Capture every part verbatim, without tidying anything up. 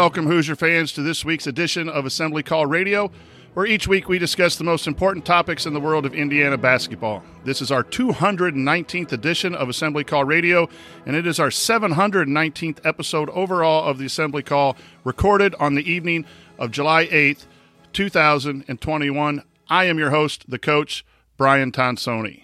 welcome Hoosier fans to this week's edition of Assembly Call Radio, where each week we discuss the most important topics in the world of Indiana basketball. This is our two hundred nineteenth edition of Assembly Call Radio, and it is our seven hundred nineteenth episode overall of the Assembly Call, recorded on the evening of July eighth, two thousand twenty-one. I am your host, the coach, Brian Tonsoni.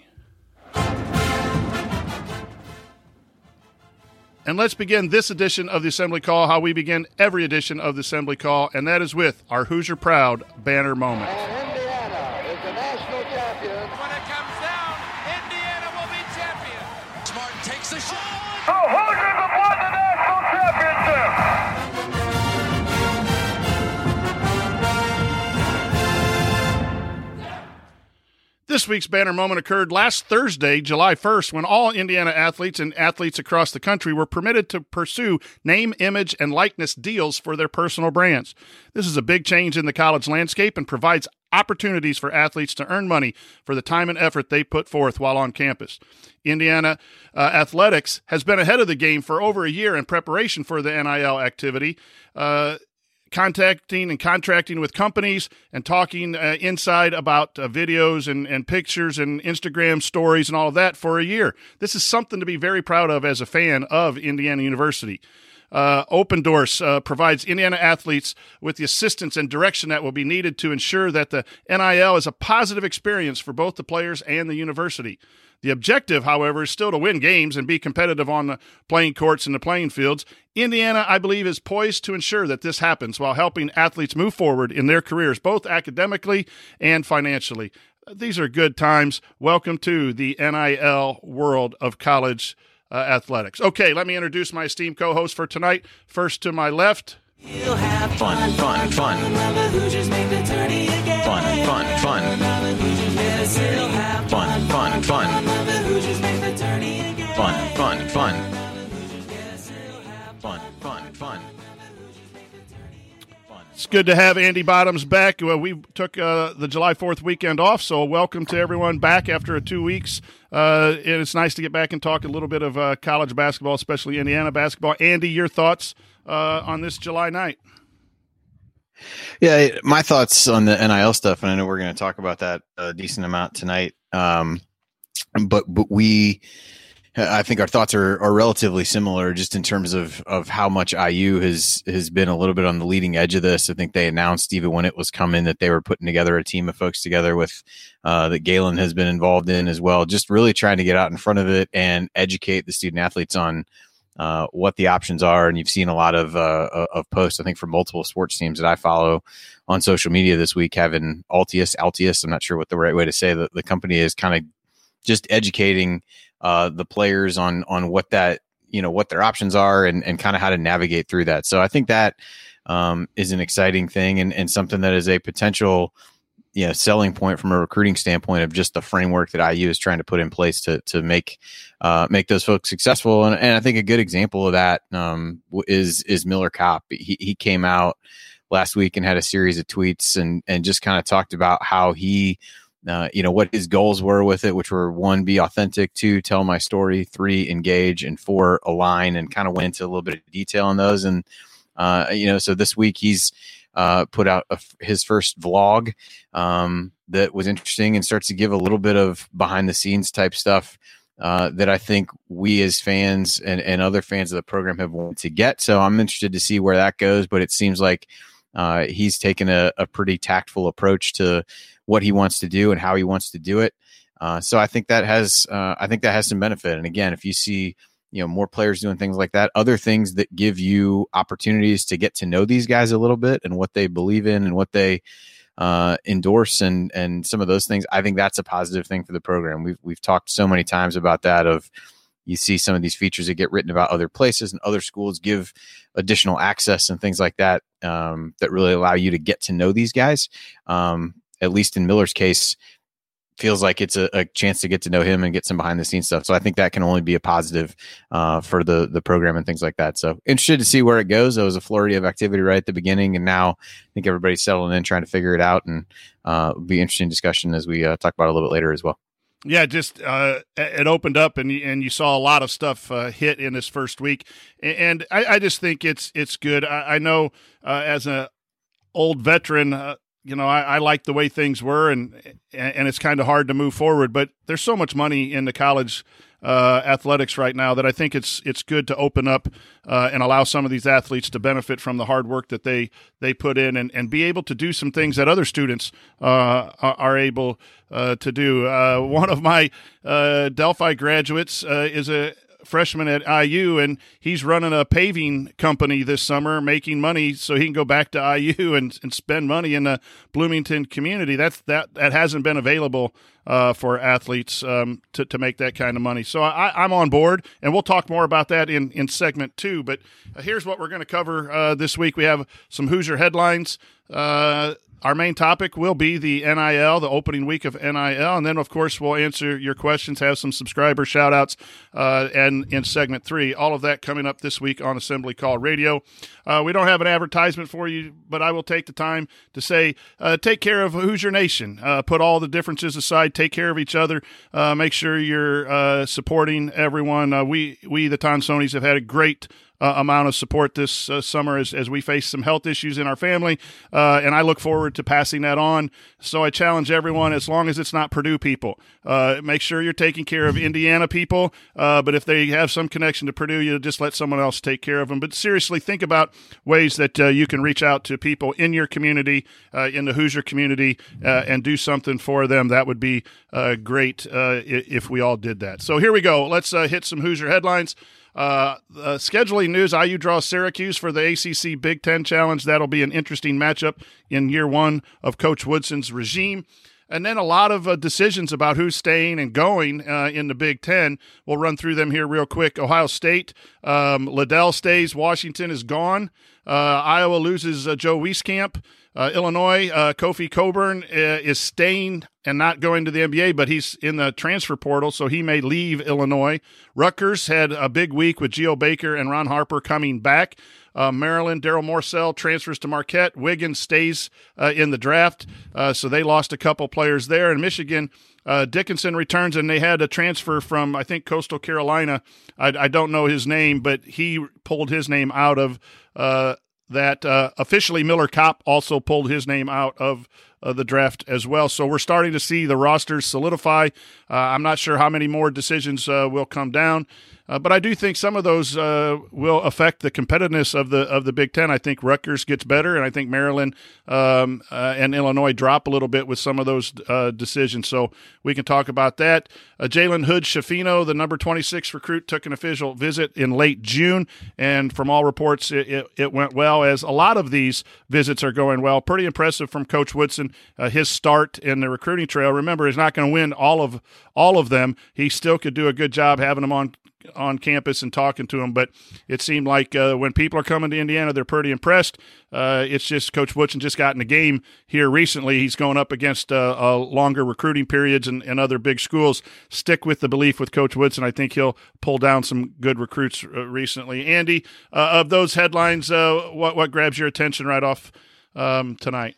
And let's begin this edition of the Assembly Call how we begin every edition of the Assembly Call, and that is with our Hoosier Proud banner moment. And Indiana is the national champion. When it comes down, Indiana will be champion. Smart takes the shot. The Hoosiers have won the national championship. This week's banner moment occurred last Thursday, July first, when all Indiana athletes and athletes across the country were permitted to pursue name, image, and likeness deals for their personal brands. This is a big change in the college landscape and provides opportunities for athletes to earn money for the time and effort they put forth while on campus. Indiana uh, Athletics has been ahead of the game for over a year in preparation for the N I L activity. Uh, contacting and contracting with companies and talking uh, inside about uh, videos and, and pictures and Instagram stories and all of that for a year. This is something to be very proud of as a fan of Indiana University. Uh, Open Doors uh, provides Indiana athletes with the assistance and direction that will be needed to ensure that the N I L is a positive experience for both the players and the university. The objective, however, is still to win games and be competitive on the playing courts and the playing fields. Indiana, I believe, is poised to ensure that this happens while helping athletes move forward in their careers, both academically and financially. These are good times. Welcome to the N I L world of college uh, athletics. Okay, let me introduce my esteemed co-host for tonight. First to my left. You'll have fun, fun, fun. Fun, fun, fun. Fun, fun, fun. Fun, fun, fun. Fun, fun, fun. It's good to have Andy Bottoms back. Well, we took uh, the July fourth weekend off, so welcome to everyone back after two weeks. Uh, and it's nice to get back and talk a little bit of uh, college basketball, especially Indiana basketball. Andy, your thoughts uh, on this July night? Yeah, my thoughts on the N I L stuff, and I know we're going to talk about that a decent amount tonight. Um, but but we, I think our thoughts are, are relatively similar, just in terms of of how much I U has has been a little bit on the leading edge of this. I think they announced even when it was coming that they were putting together a team of folks together with uh, that Galen has been involved in as well, just really trying to get out in front of it and educate the student athletes on uh, what the options are. And you've seen a lot of uh, of posts, I think, from multiple sports teams that I follow on social media this week, having Altius, Altius, I'm not sure what the right way to say that the company is, kind of just educating uh, the players on on what that, you know, what their options are and, and kind of how to navigate through that. So I think that um, is an exciting thing and, and something that is a potential, you know, selling point from a recruiting standpoint of just the framework that I U is trying to put in place to to make uh, make those folks successful. And, and I think a good example of that um, is is Miller Kopp. He he came out last week and had a series of tweets and and just kind of talked about how he, uh, you know, what his goals were with it, which were one, be authentic, two, tell my story, three, engage, and four, align, and kind of went into a little bit of detail on those. And uh, you know, so this week he's uh, put out a, his first vlog um, that was interesting and starts to give a little bit of behind the scenes type stuff uh, that I think we as fans and, and other fans of the program have wanted to get. So I'm interested to see where that goes, but it seems like uh, he's taken a, a pretty tactful approach to what he wants to do and how he wants to do it. Uh, so I think that has, uh, I think that has some benefit. And again, if you see, you know, more players doing things like that, other things that give you opportunities to get to know these guys a little bit and what they believe in and what they uh, endorse and, and some of those things, I think that's a positive thing for the program. We've, we've talked so many times about that of, you see some of these features that get written about other places and other schools give additional access and things like that, um, that really allow you to get to know these guys. Um, at least in Miller's case, feels like it's a, a chance to get to know him and get some behind the scenes stuff. So I think that can only be a positive uh, for the the program and things like that. So interested to see where it goes. There was a flurry of activity right at the beginning, and now I think everybody's settling in, trying to figure it out, and uh, it'll be interesting discussion as we uh, talk about it a little bit later as well. Yeah, just uh, it opened up, and you, and you saw a lot of stuff uh, hit in this first week, and I, I just think it's it's good. I, I know uh, as a old veteran, uh, you know, I, I like the way things were, and and it's kind of hard to move forward. But there's so much money in the college uh, athletics right now that I think it's it's good to open up uh, and allow some of these athletes to benefit from the hard work that they they put in, and, and be able to do some things that other students uh, are, are able uh, to do. Uh, one of my uh, Delphi graduates uh, is a freshman at I U, and he's running a paving company this summer, making money so he can go back to I U and, and spend money in the Bloomington community. That's that that hasn't been available uh, for athletes um, to to make that kind of money. So I, I'm on board, and we'll talk more about that in in segment two. But uh, here's what we're going to cover uh, this week. We have some Hoosier headlines. Uh, Our main topic will be the N I L, the opening week of N I L, and then, of course, we'll answer your questions, have some subscriber shout-outs, uh, and in segment three. All of that coming up this week on Assembly Call Radio. Uh, we don't have an advertisement for you, but I will take the time to say, uh, take care of Hoosier Nation. Uh, put all the differences aside. Take care of each other. Uh, make sure you're uh, supporting everyone. Uh, we, we, the Tonsonis, have had a great Uh, amount of support this uh, summer as, as we face some health issues in our family, uh, and I look forward to passing that on. So I challenge everyone, as long as it's not Purdue people, uh, make sure you're taking care of Indiana people, uh, but if they have some connection to Purdue, you just let someone else take care of them. But seriously, think about ways that uh, you can reach out to people in your community, uh, in the Hoosier community, uh, and do something for them. That would be uh, great uh, if we all did that. So here we go. Let's uh, hit some Hoosier headlines. Uh, uh, scheduling news, I U draws Syracuse for the A C C Big Ten Challenge. That'll be an interesting matchup in year one of Coach Woodson's regime. And then a lot of uh, decisions about who's staying and going uh, in the Big Ten. We'll run through them here real quick. Ohio State, um, Liddell stays. Washington is gone. Uh, Iowa loses uh, Joe Wieskamp. Uh, Illinois, uh, Kofi Coburn uh, is staying and not going to the N B A, but he's in the transfer portal, so he may leave Illinois. Rutgers had a big week with Geo Baker and Ron Harper coming back. Uh, Maryland, Daryl Morcell transfers to Marquette. Wiggins stays uh, in the draft, uh, so they lost a couple players there. And Michigan, uh, Dickinson returns, and they had a transfer from, I think, Coastal Carolina. I, I don't know his name, but he pulled his name out of uh, that. Uh, officially, Miller Kopp also pulled his name out of uh, the draft as well. So we're starting to see the rosters solidify. Uh, I'm not sure how many more decisions uh, will come down. Uh, but I do think some of those uh, will affect the competitiveness of the of the Big Ten. I think Rutgers gets better, and I think Maryland um, uh, and Illinois drop a little bit with some of those uh, decisions. So we can talk about that. Uh, Jalen Hood-Schifino, the number twenty-six recruit, took an official visit in late June, and from all reports, it, it, it went well, as a lot of these visits are going well. Pretty impressive from Coach Woodson, uh, his start in the recruiting trail. Remember, he's not going to win all of all of them. He still could do a good job having them on on campus and talking to them, but it seemed like uh, when people are coming to Indiana, they're pretty impressed. Uh, it's just Coach Woodson just got in the game here recently. He's going up against uh, uh, longer recruiting periods and, and other big schools. Stick with the belief with Coach Woodson. I think he'll pull down some good recruits uh, recently. Andy, uh, of those headlines, uh, what, what grabs your attention right off um, tonight?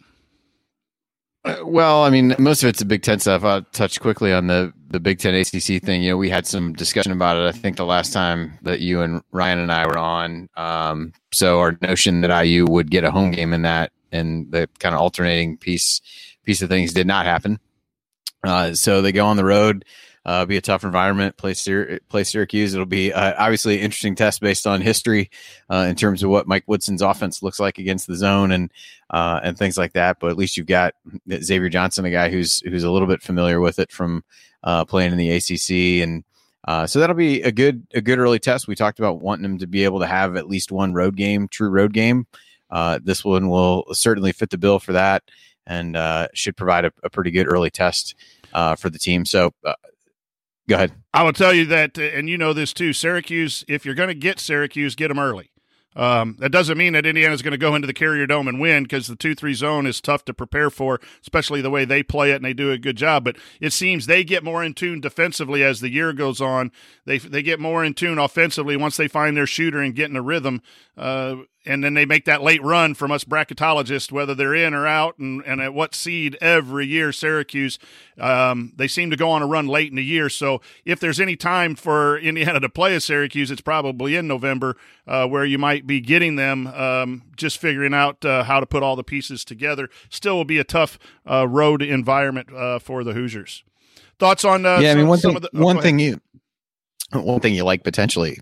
Uh, well, I mean, most of it's the Big Ten stuff. I'll touch quickly on the, the Big Ten A C C thing. You know, we had some discussion about it, I think, the last time that you and Ryan and I were on. Um, so our notion that I U would get a home game in that and the kind of alternating piece piece of things did not happen. Uh, so they go on the road. Uh, be a tough environment. Play, Syr- play Syracuse. It'll be uh, obviously an interesting test based on history uh, in terms of what Mike Woodson's offense looks like against the zone and uh, and things like that. But at least you've got Xavier Johnson, a guy who's who's a little bit familiar with it from uh, playing in the A C C, and uh, so that'll be a good a good early test. We talked about wanting him to be able to have at least one road game, true road game. Uh, this one will certainly fit the bill for that, and uh, should provide a, a pretty good early test uh, for the team. So. Uh, Go ahead. I will tell you that, and you know this too, Syracuse, if you're going to get Syracuse, get them early. Um, that doesn't mean that Indiana's going to go into the Carrier Dome and win, because the two three zone is tough to prepare for, especially the way they play it, and they do a good job. But it seems they get more in tune defensively as the year goes on. They they get more in tune offensively once they find their shooter and get in a rhythm. Uh, and then they make that late run from us bracketologists, whether they're in or out, and, and at what seed every year. Syracuse, um, they seem to go on a run late in the year. So if there's any time for Indiana to play a Syracuse, it's probably in November, uh, where you might be getting them, um, just figuring out uh, how to put all the pieces together. Still will be a tough uh, road environment uh, for the Hoosiers. Thoughts on? Uh, yeah, I mean, some, one some thing. of the, oh, one thing you, one thing you like potentially.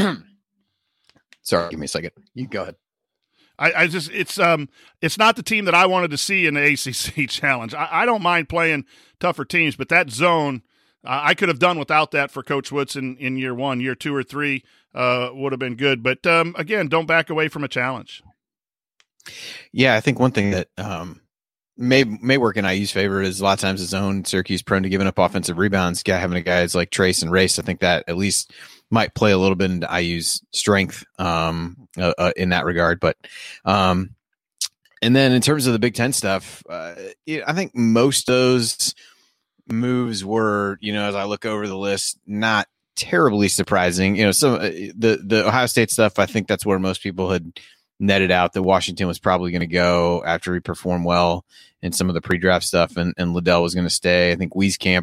Sorry, give me a second. You go ahead. I, I just it's um it's not the team that I wanted to see in the A C C Challenge. I, I don't mind playing tougher teams, but that zone uh, I could have done without that for Coach Woodson in year one, year two or three uh, would have been good. But um, again, don't back away from a challenge. Yeah, I think one thing that um, may may work in I U's favor is a lot of times the zone. Syracuse prone to giving up offensive rebounds. Guy having a guys like Trace and Race, I think that at least might play a little bit into I U's strength um, uh, uh, in that regard. But um, and then in terms of the Big Ten stuff, uh, yeah, I think most of those moves were, you know, as I look over the list, not terribly surprising. You know, some uh, the the Ohio State stuff, I think that's where most people had netted out that Washington was probably going to go after he performed well in some of the pre-draft stuff, and, and Liddell was going to stay. I think Wieskamp,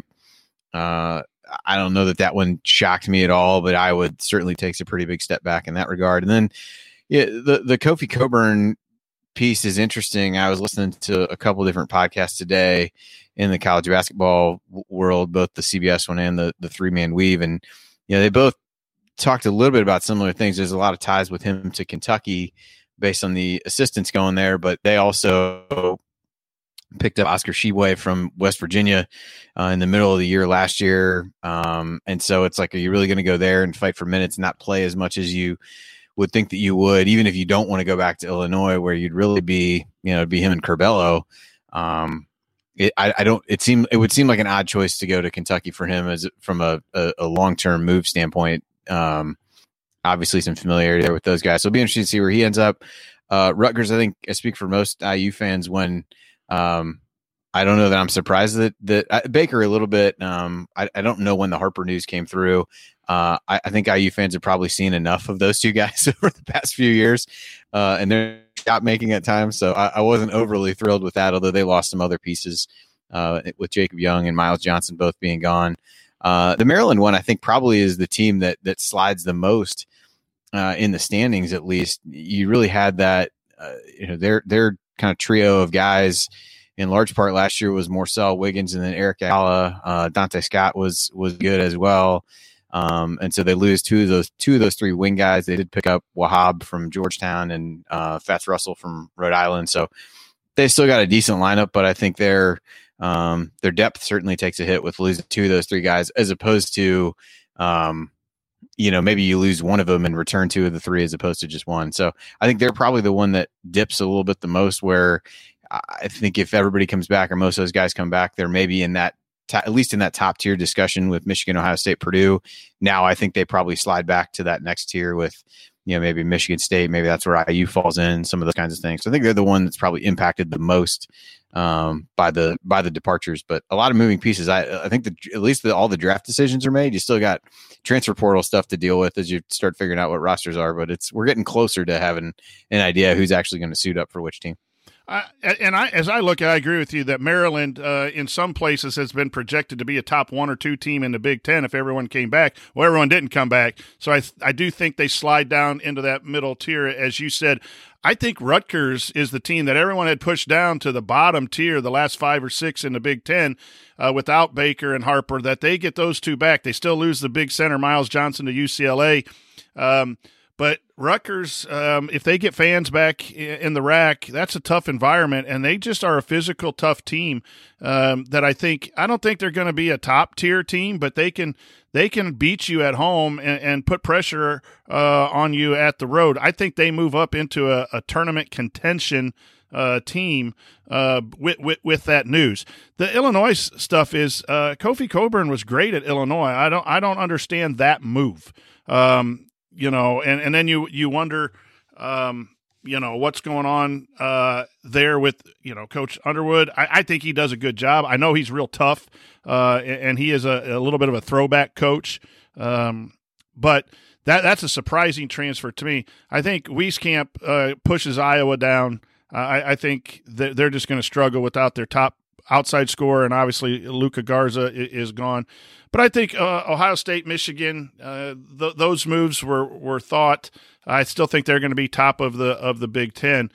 uh, I don't know that that one shocked me at all, but I would certainly takes a pretty big step back in that regard. And then yeah, the, the Kofi Cockburn piece is interesting. I was listening to a couple different podcasts today in the college basketball world, both the C B S one and the, the three man weave. And, you know, they both talked a little bit about similar things. There's a lot of ties with him to Kentucky based on the assistants going there, but they also picked up Oscar Tshiebwe from West Virginia uh, in the middle of the year last year. Um, and so it's like, are you really going to go there and fight for minutes and not play as much as you would think that you would, even if you don't want to go back to Illinois, where you'd really be, you know, it'd be him and Curbelo. Um, it, I, I don't, it seemed, it would seem like an odd choice to go to Kentucky for him as from a, a, a long-term move standpoint. Um, obviously some familiarity there with those guys. So it'll be interesting to see where he ends up. Uh, Rutgers, I think I speak for most I U fans when, Um, I don't know that I'm surprised that that uh, Baker a little bit. Um, I, I don't know when the Harper news came through. Uh, I, I think I U fans have probably seen enough of those two guys over the past few years, uh, and they're shot making at times. So I, I wasn't overly thrilled with that, although they lost some other pieces uh, with Jacob Young and Miles Johnson both being gone. Uh, the Maryland one, I think, probably is the team that that slides the most uh, in the standings. At least you really had that. Uh, you know, their their kind of trio of guys in large part last year was Morcell, Wiggins, and then Eric Ayala. Uh, Dante Scott was was good as well. Um, and so they lose two of those two of those three wing guys. They did pick up Wahab from Georgetown and uh, Fats Russell from Rhode Island. So they still got a decent lineup, but I think their um, their depth certainly takes a hit with losing two of those three guys, as opposed to um, you know, maybe you lose one of them and return two of the three as opposed to just one. So I think they're probably the one that dips a little bit the most, where I think if everybody comes back or most of those guys come back, they're maybe in that, t- at least in that top tier discussion with Michigan, Ohio State, Purdue. Now I think they probably slide back to that next tier with, you know, maybe Michigan State, maybe that's where I U falls in, some of those kinds of things. So I think they're the one that's probably impacted the most um, by the by the departures, but a lot of moving pieces. I I think that at least the, all the draft decisions are made. You still got transfer portal stuff to deal with as you start figuring out what rosters are, but it's we're getting closer to having an idea who's actually going to suit up for which team. Uh, and I, as I look, I agree with you that Maryland, uh, in some places, has been projected to be a top one or two team in the Big Ten if everyone came back. Well, everyone didn't come back, so I, I do think they slide down into that middle tier, as you said. I think Rutgers is the team that everyone had pushed down to the bottom tier, the last five or six in the Big Ten, uh, without Baker and Harper. That they get those two back, they still lose the big center Miles Johnson to U C L A. Um, But Rutgers, um, if they get fans back in the rack, that's a tough environment, and they just are a physical, tough team um, that I think – I don't think they're going to be a top-tier team, but they can they can beat you at home and, and put pressure uh, on you at the road. I think they move up into a, a tournament contention uh, team uh, with, with with that news. The Illinois stuff is uh, Kofi Cockburn was great at Illinois. I don't I don't understand that move. Um You know, and, and then you, you wonder, um, you know, what's going on uh, there with, you know, Coach Underwood. I, I think he does a good job. I know he's real tough, uh, and, and he is a, a little bit of a throwback coach. Um, but that that's a surprising transfer to me. I think Wieskamp uh, pushes Iowa down. Uh, I, I think that they're just going to struggle without their top outside scorer, and obviously Luka Garza is, is gone. But I think uh, Ohio State, Michigan, uh, th- those moves were were thought. I still think they're going to be top of the of the Big Ten.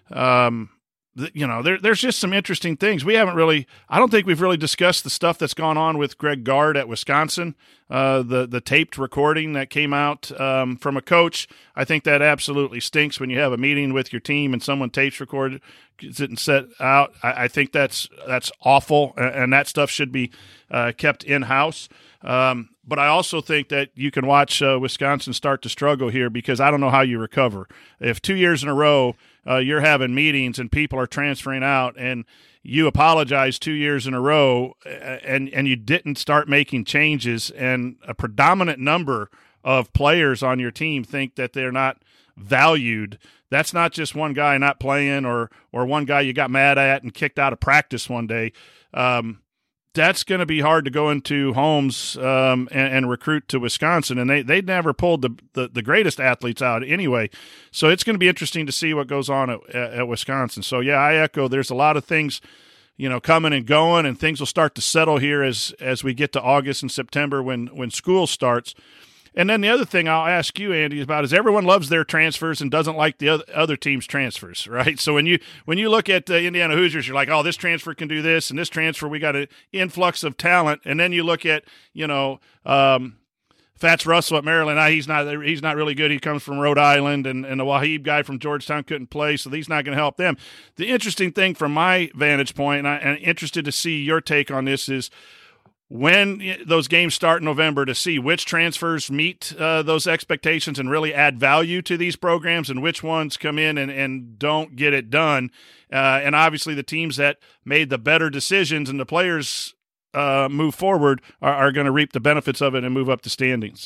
Um, You know, there, there's just some interesting things. We haven't really – I don't think we've really discussed the stuff that's gone on with Greg Gard at Wisconsin, uh, the the taped recording that came out um, from a coach. I think that absolutely stinks when you have a meeting with your team and someone tapes recorded it and set out. I, I think that's that's awful, and, and that stuff should be uh, kept in-house. Um, but I also think that you can watch uh, Wisconsin start to struggle here because I don't know how you recover. If two years in a row – Uh, you're having meetings and people are transferring out and you apologize two years in a row and, and you didn't start making changes, and a predominant number of players on your team think that they're not valued. That's not just one guy not playing or, or one guy you got mad at and kicked out of practice one day. Um, that's going to be hard to go into homes um, and, and recruit to Wisconsin. And they, they never pulled the, the, the greatest athletes out anyway. So it's going to be interesting to see what goes on at, at, at Wisconsin. So, yeah, I echo there's a lot of things, you know, coming and going, and things will start to settle here as as we get to August and September when, when school starts. And then the other thing I'll ask you, Andy, about is everyone loves their transfers and doesn't like the other, other team's transfers, right? So when you when you look at the Indiana Hoosiers, you're like, oh, this transfer can do this, and this transfer, we got an influx of talent. And then you look at, you know, um, Fats Russell at Maryland. Ah, he's not he's not really good. He comes from Rhode Island, and, and the Wahib guy from Georgetown couldn't play, so he's not going to help them. The interesting thing from my vantage point, and I'm interested to see your take on this, is when those games start in November, to see which transfers meet uh, those expectations and really add value to these programs, and which ones come in and, and don't get it done. Uh, and obviously the teams that made the better decisions and the players uh, move forward are, are going to reap the benefits of it and move up the standings.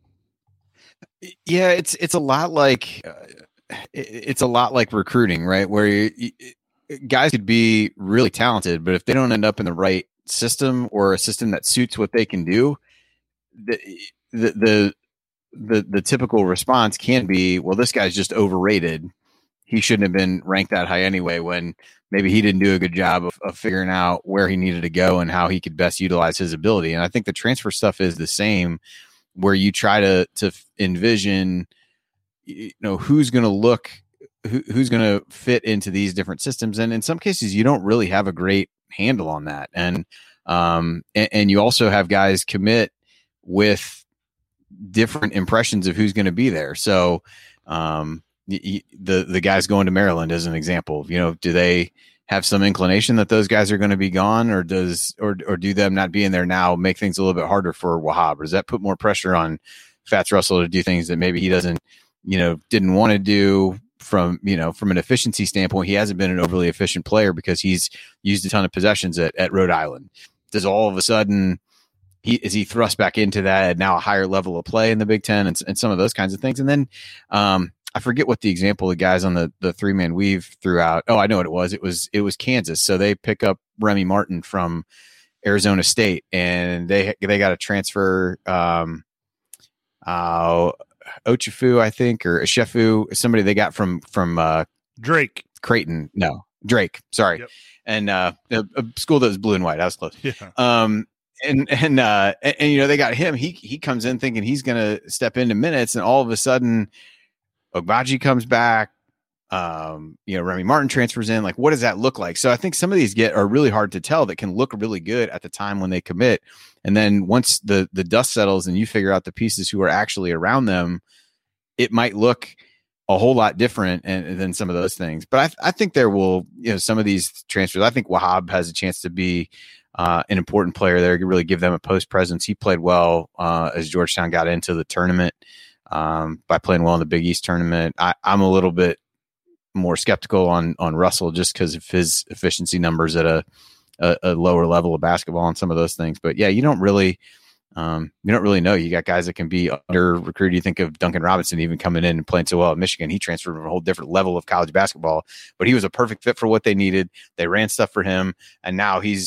Yeah, it's it's a lot like uh, it's a lot like recruiting, right? Where you, you, guys could be really talented, but if they don't end up in the right system or a system that suits what they can do, the, the the the the typical response can be, well, this guy's just overrated. He shouldn't have been ranked that high anyway, when maybe he didn't do a good job of, of figuring out where he needed to go and how he could best utilize his ability. And I think the transfer stuff is the same, where you try to to envision, you know, who's going to look who, who's going to fit into these different systems. And in some cases, you don't really have a great handle on that. And, um, and, and you also have guys commit with different impressions of who's going to be there. So, um, y- the, the guys going to Maryland as an example, you know, do they have some inclination that those guys are going to be gone, or does, or, or do them not being there now make things a little bit harder for Wahab? Or does that put more pressure on Fats Russell to do things that maybe he doesn't, you know, didn't want to do? From, you know, from an efficiency standpoint, he hasn't been an overly efficient player because he's used a ton of possessions at, at Rhode Island. Does all of a sudden he is he thrust back into that now a higher level of play in the Big Ten and, and some of those kinds of things? And then um, I forget what the example the guys on the, the three man weave threw out. Oh, I know what it was. It was it was Kansas. So they pick up Remy Martin from Arizona State, and they they got a transfer. Um, uh, Ochefu, I think, or Shefu, somebody they got from from uh, Drake Creighton. No, Drake. Sorry, yep. and uh, a, a school that was blue and white. I was close. Yeah. Um, and and, uh, and and you know they got him. He he comes in thinking he's going to step into minutes, and all of a sudden, Ogbaji comes back. Um, you know, Remy Martin transfers in. Like, what does that look like? So I think some of these get are really hard to tell. That can look really good at the time when they commit. And then once the, the dust settles and you figure out the pieces who are actually around them, it might look a whole lot different and, than some of those things. But I, I think there will, you know, some of these transfers, I think Wahab has a chance to be uh, an important player there, could really give them a post presence. He played well uh, as Georgetown got into the tournament um, by playing well in the Big East tournament. I, I'm a little bit more skeptical on, on Russell just because of his efficiency numbers at a, A, a lower level of basketball and some of those things. But yeah, you don't really, um, you don't really know. You got guys that can be under recruited. You think of Duncan Robinson even coming in and playing so well at Michigan. He transferred from a whole different level of college basketball, but he was a perfect fit for what they needed. They ran stuff for him, and now he's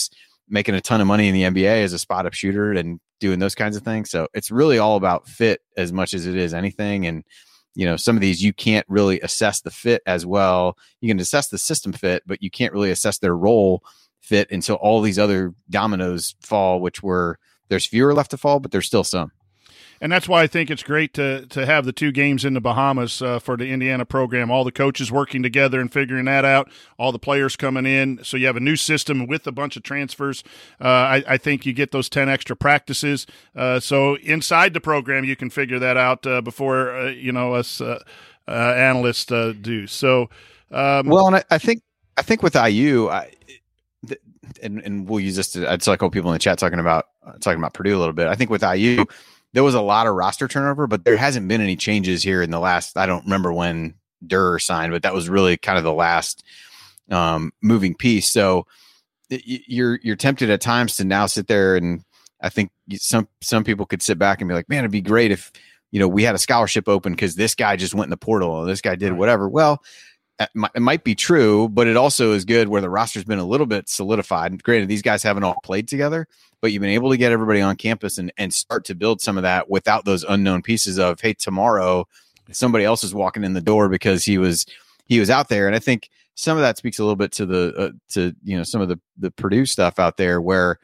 making a ton of money in the N B A as a spot up shooter and doing those kinds of things. So it's really all about fit as much as it is anything. And, you know, some of these you can't really assess the fit as well. You can assess the system fit, but you can't really assess their role fit until all these other dominoes fall, which were there's fewer left to fall, but there's still some. And that's why I think it's great to to have the two games in the Bahamas uh, for the Indiana program. All the coaches working together and figuring that out, all the players coming in. So you have a new system with a bunch of transfers. Uh, I, I think you get those ten extra practices. Uh, so inside the program, you can figure that out uh, before, uh, you know, us uh, uh, analysts uh, do. So, um, well, and I, I think I think with I U, I, th- and, and we'll use this to, I'd like people in the chat talking about, uh, talking about Purdue a little bit. I think with I U, there was a lot of roster turnover, but there hasn't been any changes here in the last, I don't remember when Durr signed, but that was really kind of the last um, moving piece. So you're, you're tempted at times to now sit there. And I think some, some people could sit back and be like, man, it'd be great if, you know, we had a scholarship open because this guy just went in the portal or this guy did whatever. Well, it might be true, but it also is good where the roster's been a little bit solidified. Granted, these guys haven't all played together, but you've been able to get everybody on campus and, and start to build some of that without those unknown pieces of, hey, tomorrow somebody else is walking in the door because he was he was out there. And I think some of that speaks a little bit to the uh, to you know some of the the Purdue stuff out there, where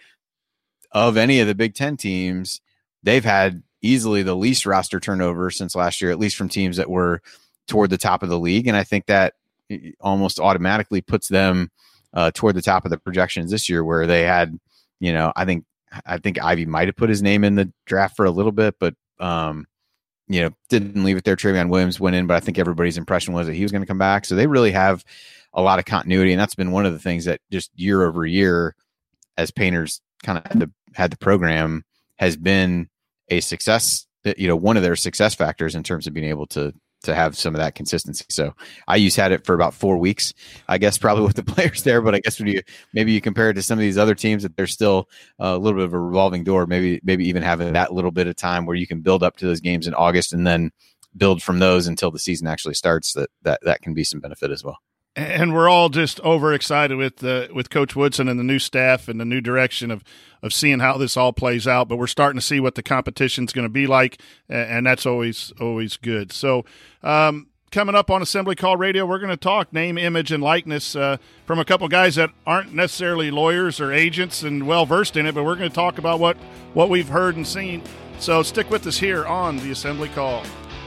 of any of the Big Ten teams, they've had easily the least roster turnover since last year, at least from teams that were toward the top of the league. And I think that almost automatically puts them uh, toward the top of the projections this year, where they had, you know, I think, I think Ivy might've put his name in the draft for a little bit, but um, you know, didn't leave it there. Travion Williams went in, but I think everybody's impression was that he was going to come back. So they really have a lot of continuity. And that's been one of the things that just year over year, as Painters kind of had the, had the program, has been a success, you know, one of their success factors in terms of being able to, to have some of that consistency. So I used had it for about four weeks, I guess, probably with the players there. But I guess when you, maybe you compare it to some of these other teams that there's still a little bit of a revolving door, maybe, maybe even having that little bit of time where you can build up to those games in August and then build from those until the season actually starts, that, that, that can be some benefit as well. And we're all just overexcited with the with Coach Woodson and the new staff and the new direction of, of seeing how this all plays out. But we're starting to see what the competition's going to be like, and that's always always good. So um, coming up on Assembly Call Radio, we're going to talk name, image, and likeness uh, from a couple guys that aren't necessarily lawyers or agents and well-versed in it, but we're going to talk about what, what we've heard and seen. So stick with us here on the Assembly Call.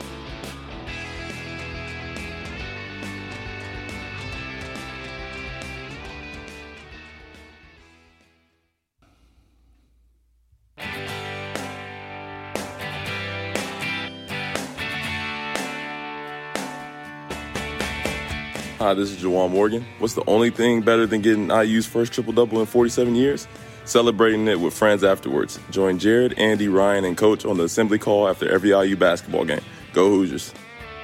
Hi, this is Jawan Morgan. What's the only thing better than getting I U's first triple-double in forty-seven years? Celebrating it with friends afterwards. Join Jared, Andy, Ryan, and Coach on the Assembly Call after every I U basketball game. Go Hoosiers.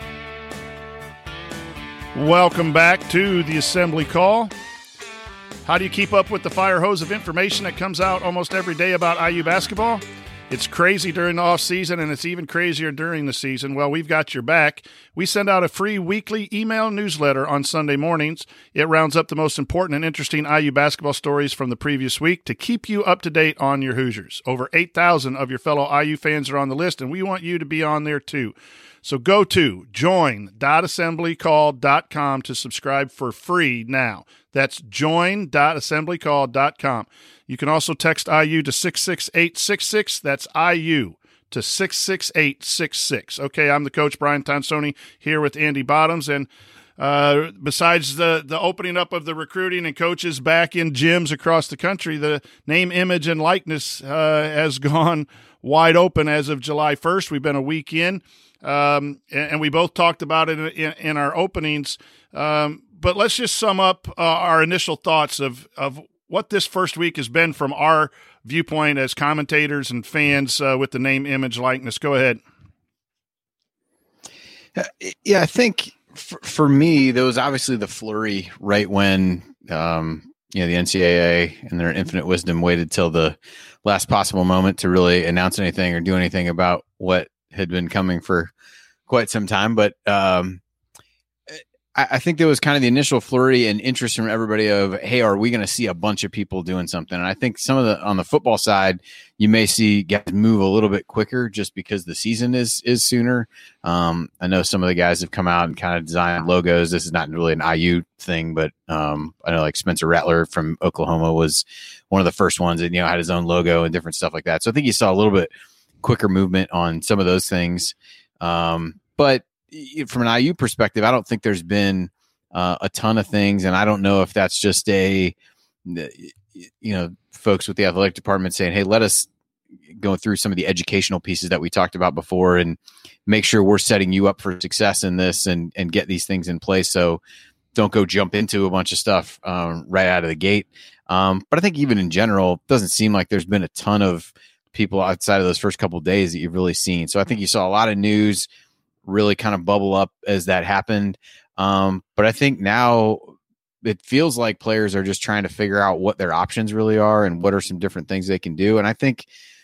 Welcome back to the Assembly Call. How do you keep up with the fire hose of information that comes out almost every day about I U basketball? It's crazy during the off season, and it's even crazier during the season. Well, we've got your back. We send out a free weekly email newsletter on Sunday mornings. It rounds up the most important and interesting I U basketball stories from the previous week to keep you up to date on your Hoosiers. Over eight thousand of your fellow I U fans are on the list, and we want you to be on there too. So go to join dot assembly call dot com to subscribe for free now. That's join dot assembly call dot com. You can also text I U to six six eight six six. That's I U to six six eight six six. Okay, I'm the coach, Brian Tonsoni, here with Andy Bottoms. And uh, besides the, the opening up of the recruiting and coaches back in gyms across the country, the name, image, and likeness uh, has gone wide open as of July first. We've been a week in, um, and, and we both talked about it in, in our openings. Um, but let's just sum up uh, our initial thoughts of, of what this first week has been from our viewpoint as commentators and fans uh, with the name, image, likeness. Go ahead. Yeah, I think for, for me, there was obviously the flurry right when, um, you know, the N C double A and their infinite wisdom waited till the last possible moment to really announce anything or do anything about what had been coming for quite some time. But um, I, I think there was kind of the initial flurry and interest from everybody of, hey, are we going to see a bunch of people doing something? And I think some of the on the football side, you may see guys move a little bit quicker just because the season is is sooner. Um, I know some of the guys have come out and kind of designed logos. This is not really an I U thing, but um, I know like Spencer Rattler from Oklahoma was one of the first ones that, you know, had his own logo and different stuff like that. So I think you saw a little bit quicker movement on some of those things. Um, but from an I U perspective, I don't think there's been uh, a ton of things. And I don't know if that's just a, you know, folks with the athletic department saying, hey, let us go through some of the educational pieces that we talked about before and make sure we're setting you up for success in this and, and get these things in place. So don't go jump into a bunch of stuff um, right out of the gate. Um, but I think even in general, it doesn't seem like there's been a ton of people outside of those first couple of days that you've really seen. So I think you saw a lot of news really kind of bubble up as that happened. Um, but I think now it feels like players are just trying to figure out what their options really are and what are some different things they can do. And I think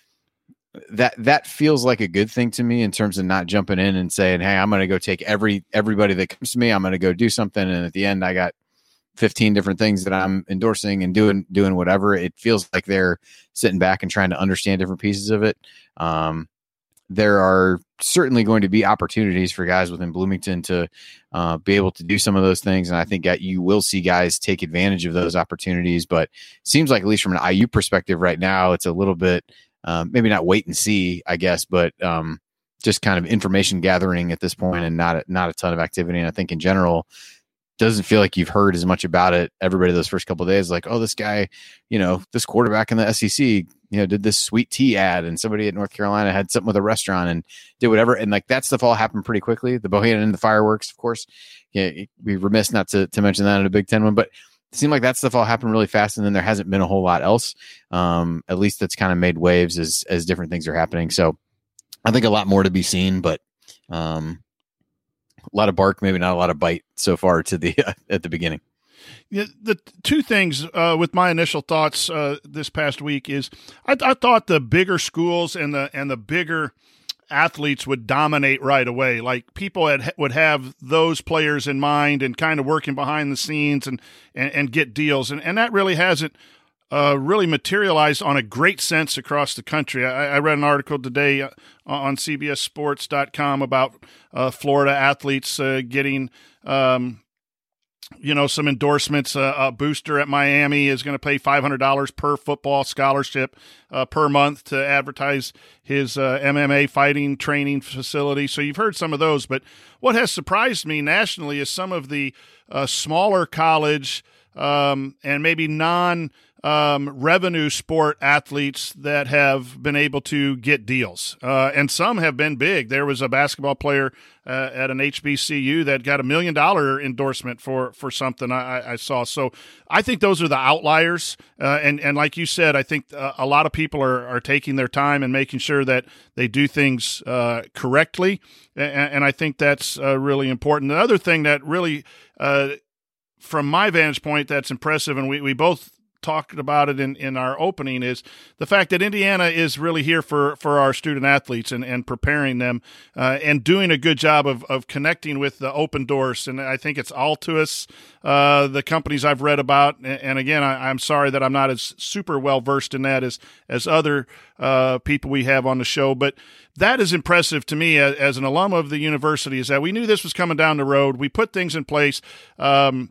that that feels like a good thing to me in terms of not jumping in and saying, hey, I'm going to go take every everybody that comes to me. I'm going to go do something. And at the end, I got fifteen different things that I'm endorsing and doing, doing whatever. It feels like they're sitting back and trying to understand different pieces of it. Um, there are certainly going to be opportunities for guys within Bloomington to uh, be able to do some of those things. And I think that you will see guys take advantage of those opportunities, but it seems like at least from an I U perspective right now, it's a little bit, um, maybe not wait and see, I guess, but um, just kind of information gathering at this point and not, not a ton of activity. And I think in general, doesn't feel like you've heard as much about it. Everybody those first couple of days, like, oh, this guy, you know, this quarterback in the S E C, you know, did this sweet tea ad, and somebody at North Carolina had something with a restaurant and did whatever. And like that stuff all happened pretty quickly. The Bohannon and the fireworks, of course. Yeah, we'd be remiss not to, to mention that in a Big Ten one, but it seemed like that stuff all happened really fast. And then there hasn't been a whole lot else. Um, at least that's kind of made waves as, as different things are happening. So I think a lot more to be seen, but, um, a lot of bark, maybe not a lot of bite so far to the uh, at the beginning. Yeah, the two things uh, with my initial thoughts uh, this past week is I, I thought the bigger schools and the and the bigger athletes would dominate right away. Like people had, would have those players in mind and kind of working behind the scenes and and, and get deals, and and that really hasn't uh, really materialized on a great sense across the country. I, I read an article today on C B S sports dot com about uh, Florida athletes uh, getting, um, you know, some endorsements. Uh, a booster at Miami is going to pay five hundred dollars per football scholarship uh, per month to advertise his uh, M M A fighting training facility. So you've heard some of those. But what has surprised me nationally is some of the uh, smaller college um, and maybe non- Um, revenue sport athletes that have been able to get deals. Uh, and some have been big. There was a basketball player uh, at an H B C U that got a million dollar endorsement for, for something I, I saw. So I think those are the outliers. Uh, and, and like you said, I think uh, a lot of people are, are taking their time and making sure that they do things uh, correctly. And, and I think that's uh, really important. The other thing that really, uh, from my vantage point, that's impressive, and we, we both talked about it in, in our opening, is the fact that Indiana is really here for, for our student athletes and, and preparing them uh, and doing a good job of, of connecting with the open doors. And I think it's Altuus, uh, the companies I've read about. And, and again, I, I'm sorry that I'm not as super well versed in that as, as other uh, people we have on the show, but that is impressive to me as, as an alum of the university, is that we knew this was coming down the road. We put things in place. Um,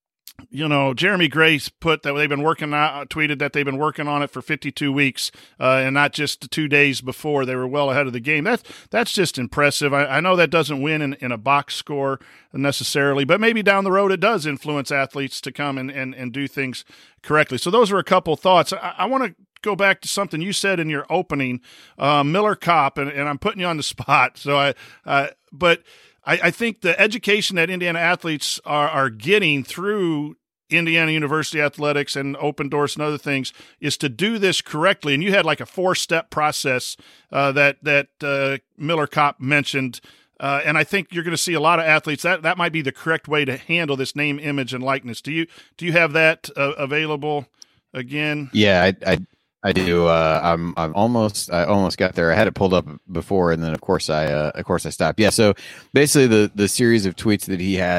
You know, Jeremy Grace put that they've been working out, tweeted that they've been working on it for fifty-two weeks uh, and not just two days before. They were well ahead of the game. That's, that's just impressive. I, I know that doesn't win in, in a box score necessarily, but maybe down the road it does influence athletes to come and, and, and do things correctly. So those are a couple thoughts. I, I want to go back to something you said in your opening, uh, Miller Kopp, and, and I'm putting you on the spot. So I, uh, but I, I think the education that Indiana athletes are, are getting through Indiana University athletics and open doors and other things is to do this correctly. And you had like a four-step process uh, that that uh, Miller Kopp mentioned. Uh, and I think you're going to see a lot of athletes that that might be the correct way to handle this name, image, and likeness. Do you do you have that uh, available again? Yeah, I, I I do. Uh, I'm I'm almost I almost got there. I had it pulled up before, and then of course I uh, of course I stopped. Yeah. So basically, the the series of tweets that he had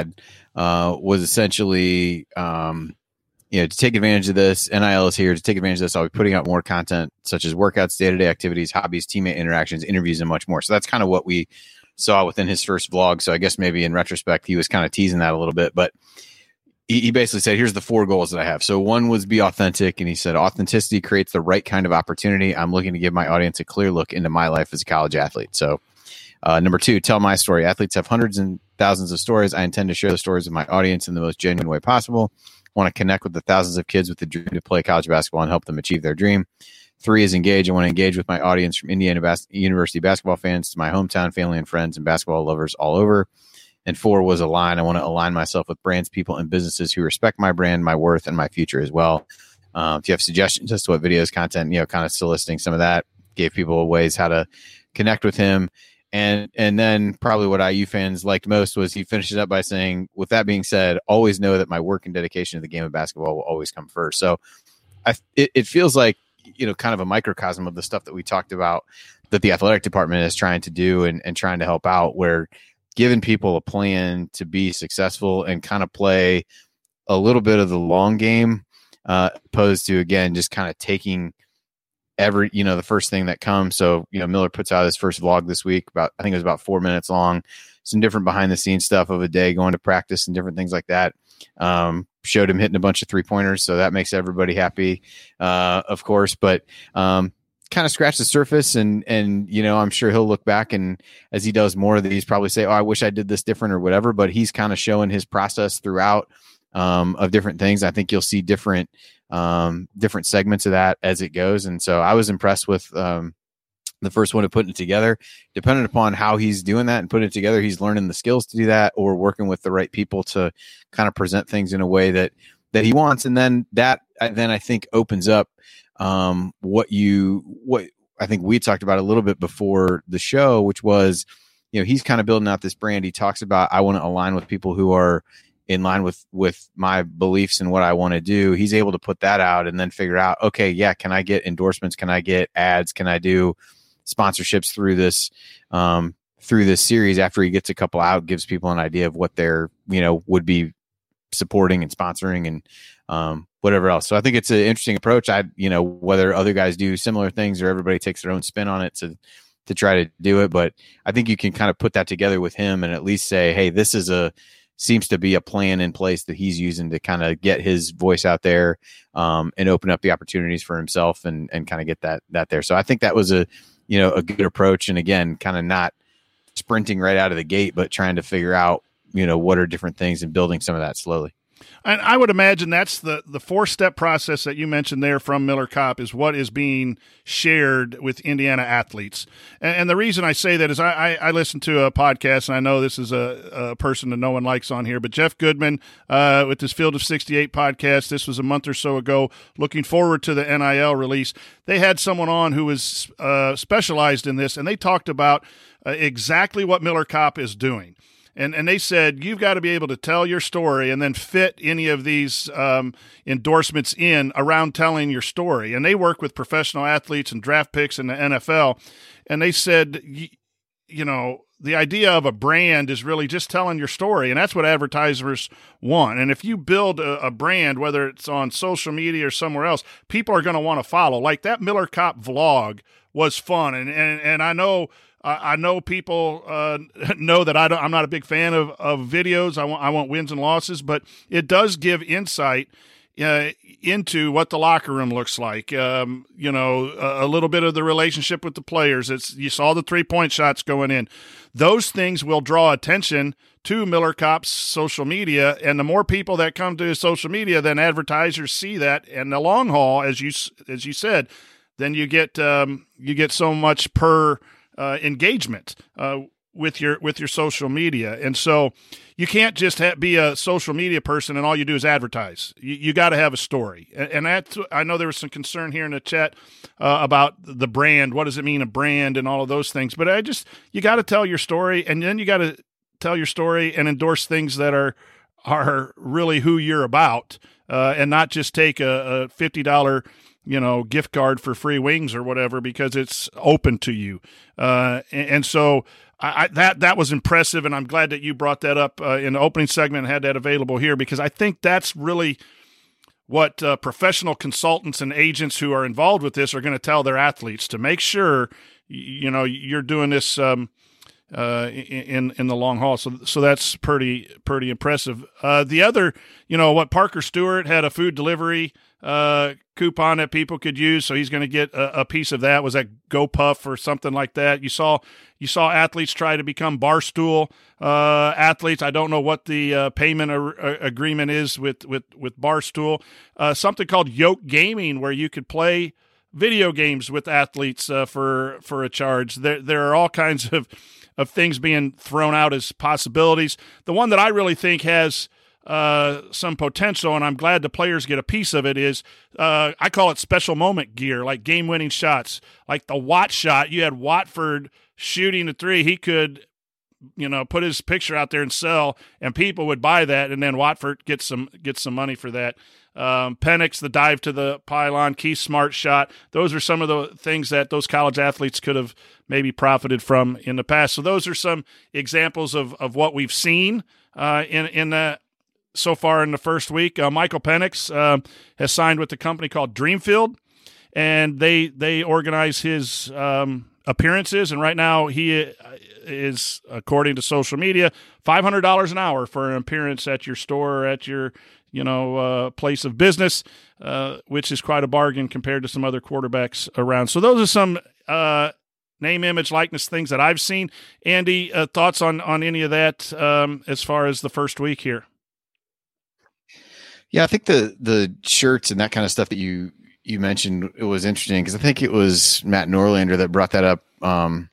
uh, was essentially, um, you know, to take advantage of this. N I L is here to take advantage of this. I'll be putting out more content such as workouts, day-to-day activities, hobbies, teammate interactions, interviews, and much more. So that's kind of what we saw within his first vlog. So I guess maybe in retrospect, he was kind of teasing that a little bit, but he, he basically said, here's the four goals that I have. So one was be authentic. And he said, authenticity creates the right kind of opportunity. I'm looking to give my audience a clear look into my life as a college athlete. So uh, number two, tell my story. Athletes have hundreds and thousands of stories. I intend to share the stories of my audience in the most genuine way possible. I want to connect with the thousands of kids with the dream to play college basketball and help them achieve their dream. Three is engage. I want to engage with my audience from Indiana Bas- University basketball fans to my hometown family and friends and basketball lovers all over. And four was align. I want to align myself with brands, people, and businesses who respect my brand, my worth, and my future as well. Um, if you have suggestions as to what videos, content, you know, kind of soliciting some of that, gave people ways how to connect with him. And and then probably what I U fans liked most was he finished it up by saying, with that being said, always know that my work and dedication to the game of basketball will always come first. So I, it, it feels like, you know, kind of a microcosm of the stuff that we talked about that the athletic department is trying to do and, and trying to help out, where giving people a plan to be successful and kind of play a little bit of the long game, uh, opposed to, again, just kind of taking every, you know, the first thing that comes. So, you know, Miller puts out his first vlog this week, about, I think it was about four minutes long, some different behind the scenes stuff of a day going to practice and different things like that. Um, showed him hitting a bunch of three pointers. So that makes everybody happy, uh, of course, but, um, kind of scratch the surface and, and, you know, I'm sure he'll look back and as he does more of these, probably say, oh, I wish I did this different or whatever, but he's kind of showing his process throughout, um, of different things. I think you'll see different, um, different segments of that as it goes. And so I was impressed with, um, the first one of putting it together. Depending upon how he's doing that and putting it together, he's learning the skills to do that or working with the right people to kind of present things in a way that, that he wants. And then that, then I think opens up, um, what you, what I think we talked about a little bit before the show, which was, you know, he's kind of building out this brand. He talks about, I want to align with people who are in line with, with my beliefs and what I want to do. He's able to put that out and then figure out, okay, yeah, can I get endorsements? Can I get ads? Can I do sponsorships through this, um, through this series? After he gets a couple out, gives people an idea of what they're, you know, would be supporting and sponsoring and, um, whatever else. So I think it's an interesting approach. I, you know, whether other guys do similar things or everybody takes their own spin on it to, to try to do it. But I think you can kind of put that together with him and at least say, hey, this is a, seems to be a plan in place that he's using to kind of get his voice out there, um, and open up the opportunities for himself and, and kind of get that, that there. So I think that was a, you know, a good approach. And again, kind of not sprinting right out of the gate, but trying to figure out, you know, what are different things and building some of that slowly. And I would imagine that's the, the four-step process that you mentioned there from Miller Kopp is what is being shared with Indiana athletes. And, and the reason I say that is I, I, I listen to a podcast, and I know this is a, a person that no one likes on here, but Jeff Goodman uh, with his Field of sixty-eight podcast, this was a month or so ago, looking forward to the N I L release. They had someone on who was uh, specialized in this, and they talked about uh, exactly what Miller Kopp is doing. And and they said, you've got to be able to tell your story and then fit any of these um, endorsements in around telling your story. And they work with professional athletes and draft picks in the N F L. And they said, you, you know, the idea of a brand is really just telling your story. And that's what advertisers want. And if you build a, a brand, whether it's on social media or somewhere else, people are going to want to follow. Like that Miller Kopp vlog was fun. And, and, and I know – I know people uh, know that I don't, I'm not a big fan of, of videos. I want I want wins and losses, but it does give insight uh, into what the locker room looks like. Um, you know, a, a little bit of the relationship with the players. It's you saw the three point shots going in. Those things will draw attention to Miller Kopp's social media, and the more people that come to his social media, then advertisers see that. And the long haul, as you as you said, then you get um, you get so much per. Uh, engagement uh, with your with your social media, and so you can't just ha- be a social media person and all you do is advertise. You, you got to have a story, and, and that's, I know there was some concern here in the chat uh, about the brand. What does it mean, a brand, and all of those things? But I just you got to tell your story, and then you got to tell your story and endorse things that are are really who you're about, uh, and not just take a, a fifty dollars you know, gift card for free wings or whatever, because it's open to you. Uh, and, and so I, I, that that was impressive, and I'm glad that you brought that up uh, in the opening segment and had that available here, because I think that's really what uh, professional consultants and agents who are involved with this are going to tell their athletes, to make sure, you know, you're doing this um, uh, in in the long haul. So so that's pretty pretty impressive. Uh, the other, you know, what Parker Stewart had a food delivery uh, coupon that people could use, so he's going to get a, a piece of that. Was that GoPuff or something like that? You saw you saw athletes try to become Barstool uh, athletes. I don't know what the uh, payment ar- agreement is with with with Barstool. Uh, something called Yoke Gaming, where you could play video games with athletes uh, for for a charge. There there are all kinds of of things being thrown out as possibilities. The one that I really think has uh, some potential, and I'm glad the players get a piece of it, is uh, I call it special moment gear, like game-winning shots, like the Watt shot. You had Watford shooting the three. He could, you know, put his picture out there and sell, and people would buy that, and then Watford gets some gets some money for that. Um, Penix, the dive to the pylon, Keith Smart shot. Those are some of the things that those college athletes could have maybe profited from in the past. So those are some examples of, of what we've seen uh, in in the, so far in the first week. Uh, Michael Penix uh, has signed with a company called Dreamfield, and they they organize his um, appearances. And right now he is, according to social media, five hundred dollars an hour for an appearance at your store or at your you know, uh, place of business, uh, which is quite a bargain compared to some other quarterbacks around. So those are some uh, name, image, likeness things that I've seen. Andy, uh, thoughts on, on any of that um, as far as the first week here? Yeah, I think the the shirts and that kind of stuff that you you mentioned, it was interesting, because I think it was Matt Norlander that brought that up um,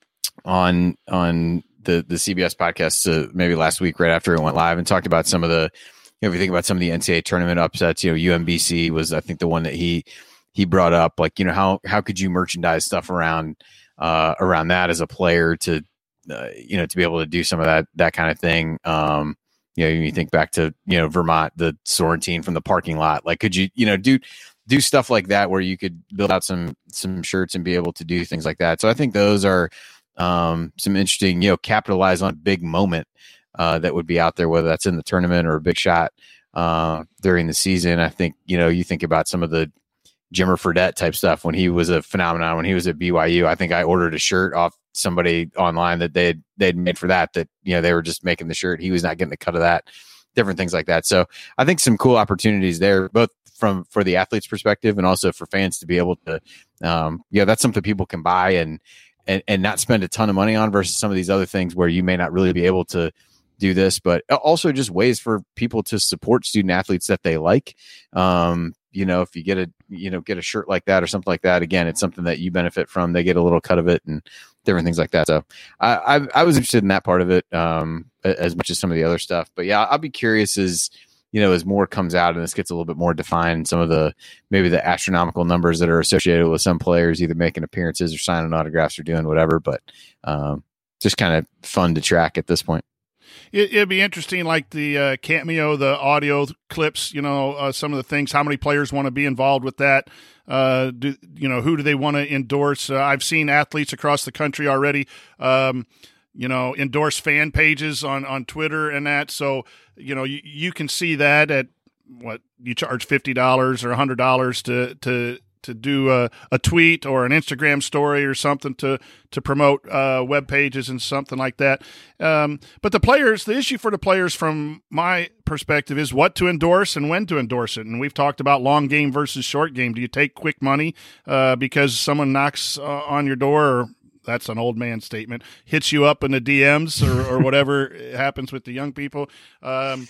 on on the the C B S podcast uh, maybe last week, right after it went live, and talked about some of the, you know, if you think about some of the N C double A tournament upsets, you know, U M B C was, I think, the one that he he brought up. Like, you know, how how could you merchandise stuff around uh, around that as a player to, uh, you know, to be able to do some of that that kind of thing. Um, you know, you think back to, you know, Vermont, the Sorrentine from the parking lot. Like, could you, you know, do do stuff like that where you could build out some some shirts and be able to do things like that. So I think those are um, some interesting, you know, capitalize on a big moment Uh, that would be out there, whether that's in the tournament or a big shot uh, during the season. I think, you know, you think about some of the Jimmer Fredette type stuff when he was a phenomenon, when he was at B Y U. I think I ordered a shirt off somebody online that they'd, they'd made for that, that, you know, they were just making the shirt. He was not getting the cut of that, different things like that. So I think some cool opportunities there, both from, for the athlete's perspective and also for fans to be able to, um, yeah, that's something people can buy and, and, and not spend a ton of money on, versus some of these other things where you may not really be able to do this, but also just ways for people to support student athletes that they like. Um, you know, if you get a, you know, get a shirt like that or something like that, again, it's something that you benefit from. They get a little cut of it and different things like that. So I, I, I was interested in that part of it um, as much as some of the other stuff, but yeah, I'll be curious as, you know, as more comes out and this gets a little bit more defined, some of the, maybe the astronomical numbers that are associated with some players either making appearances or signing autographs or doing whatever, but um, just kind of fun to track at this point. It, it'd be interesting, like the uh, Cameo, the audio clips, you know, uh, some of the things, how many players want to be involved with that? Uh, do, you know, who do they want to endorse? Uh, I've seen athletes across the country already, um, you know, endorse fan pages on, on Twitter and that. So, you know, you, you can see that at what you charge fifty dollars or one hundred dollars to, to, to do a, a tweet or an Instagram story or something to, to promote uh, web pages and something like that. Um, but the players, the issue for the players from my perspective is what to endorse and when to endorse it. And we've talked about long game versus short game. Do you take quick money uh, because someone knocks uh, on your door, or that's an old man statement, hits you up in the D Ms or, or whatever happens with the young people? Um,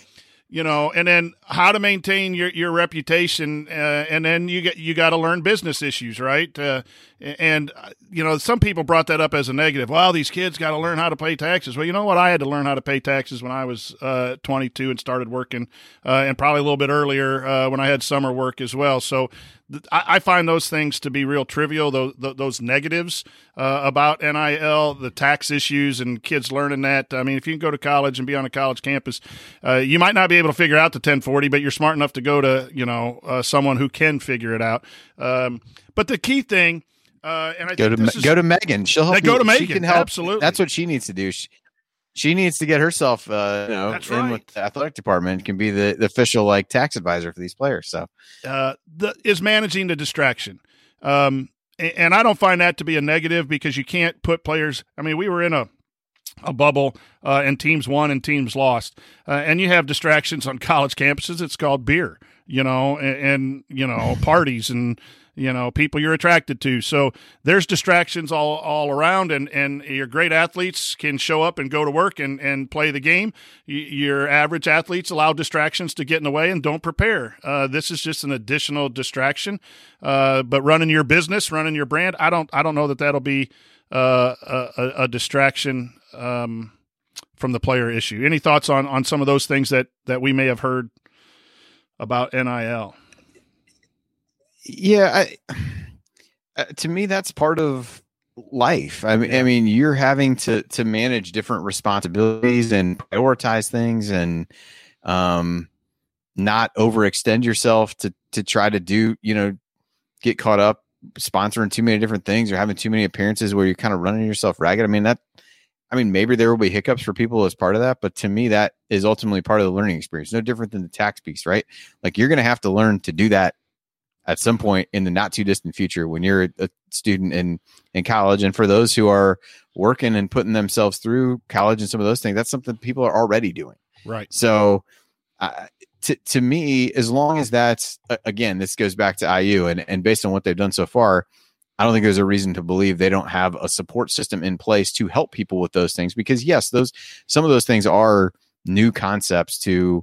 you know, and then how to maintain your, your reputation. Uh, and then you get, you got to learn business issues, right? Uh, and, you know, some people brought that up as a negative. Well, these kids got to learn how to pay taxes. Well, you know what? I had to learn how to pay taxes when I was uh, twenty-two and started working, uh, and probably a little bit earlier uh, when I had summer work as well. So th- I, I find those things to be real trivial, those, those negatives uh, about N I L, the tax issues and kids learning that. I mean, if you can go to college and be on a college campus, uh, you might not be able to figure out the ten forty, but you're smart enough to go to, you know, uh, someone who can figure it out. Um, but the key thing, uh, and I go think to this is, go to Megan. She'll help. Go you. to Megan. She can help. Absolutely. That's what she needs to do. She, she needs to get herself, uh, you know, That's in right. with the athletic department. Can be the, the official like tax advisor for these players. So, uh, the, is managing the distraction. Um, and, and I don't find that to be a negative because you can't put players. I mean, we were in a a bubble, uh, and teams won and teams lost. Uh, and you have distractions on college campuses. It's called beer, you know, and, and, you know, parties and, you know, people you're attracted to. So there's distractions all, all around, and, and your great athletes can show up and go to work and, and play the game. Y- your average athletes allow distractions to get in the way and don't prepare. Uh, this is just an additional distraction. Uh, but running your business, running your brand, I don't, I don't know that that'll be uh, a, a distraction um, from the player issue. Any thoughts on, on some of those things that, that we may have heard about N I L? yeah, I, uh, to me, that's part of life. I mean, I mean, you're having to to manage different responsibilities and prioritize things, and um, not overextend yourself to to try to do, you know, get caught up sponsoring too many different things or having too many appearances where you're kind of running yourself ragged. I mean, that, I mean, maybe there will be hiccups for people as part of that, but to me, that is ultimately part of the learning experience. No different than the tax piece, right? Like, you're going to have to learn to do that at some point in the not too distant future when you're a student in, in college. And for those who are working and putting themselves through college and some of those things, that's something people are already doing. Right. So, uh, to, to me, as long as that's, uh, again, this goes back to I U, and, and based on what they've done so far, I don't think there's a reason to believe they don't have a support system in place to help people with those things. Because yes, those, some of those things are new concepts to,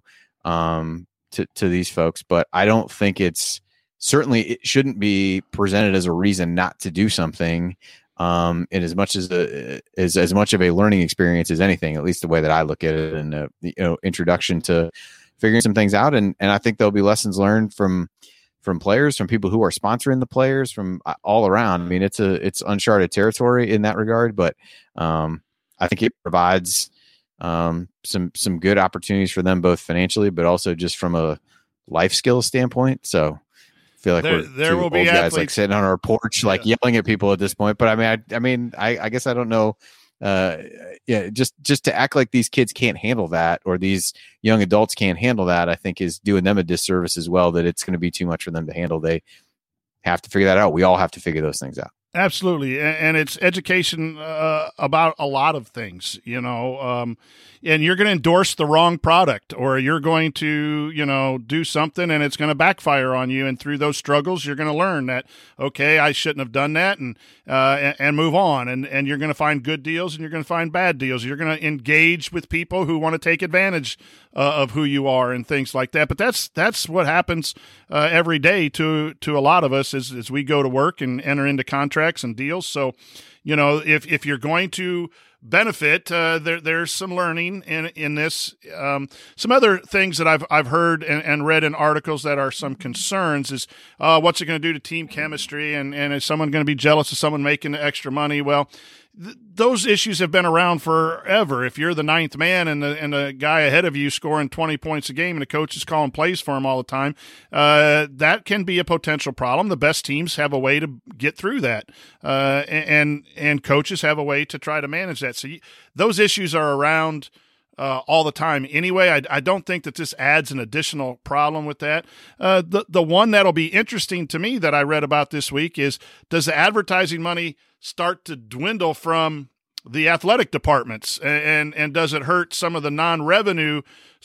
um, to, to these folks, but I don't think it's, certainly it shouldn't be presented as a reason not to do something. Um, and as much as a, as, as much of a learning experience as anything, at least the way that I look at it, and uh, the, you know, introduction to figuring some things out. And, and I think there'll be lessons learned from, from players, from people who are sponsoring the players, from all around. I mean, it's a, it's uncharted territory in that regard, but um, I think it provides um, some, some good opportunities for them, both financially, but also just from a life skills standpoint. So I feel like There- we're there two will old be guys athletes- like sitting on our porch, like Yeah. yelling at people at this point. But I mean, I, I mean, I, I guess I don't know. Uh, yeah, just, just to act like these kids can't handle that, or these young adults can't handle that, I think is doing them a disservice as well, that it's going to be too much for them to handle. They have to figure that out. We all have to figure those things out. Absolutely. And, and it's education uh, about a lot of things, you know, um, and you're going to endorse the wrong product, or you're going to, you know, do something and it's going to backfire on you. And through those struggles, you're going to learn that, okay, I shouldn't have done that, and, uh, and, and move on. And, and you're going to find good deals and you're going to find bad deals. You're going to engage with people who want to take advantage uh, of who you are and things like that. But that's, that's what happens uh, every day to, to a lot of us as, as we go to work and enter into contracts and deals. So, you know, if, if you're going to benefit, uh, there, there's some learning in, in this. Um, some other things that I've, I've heard and, and read in articles that are some concerns is, uh, what's it going to do to team chemistry? And, and is someone going to be jealous of someone making the extra money? Well, th- those issues have been around forever. If you're the ninth man and the, and the guy ahead of you scoring twenty points a game and the coach is calling plays for him all the time, uh, that can be a potential problem. The best teams have a way to get through that. Uh, and, and coaches have a way to try to manage that. So you, those issues are around uh, all the time anyway. I, I don't think that this adds an additional problem with that. Uh, the, the one that'll be interesting to me that I read about this week is, does the advertising money start to dwindle from the athletic departments, and, and, and does it hurt some of the non-revenue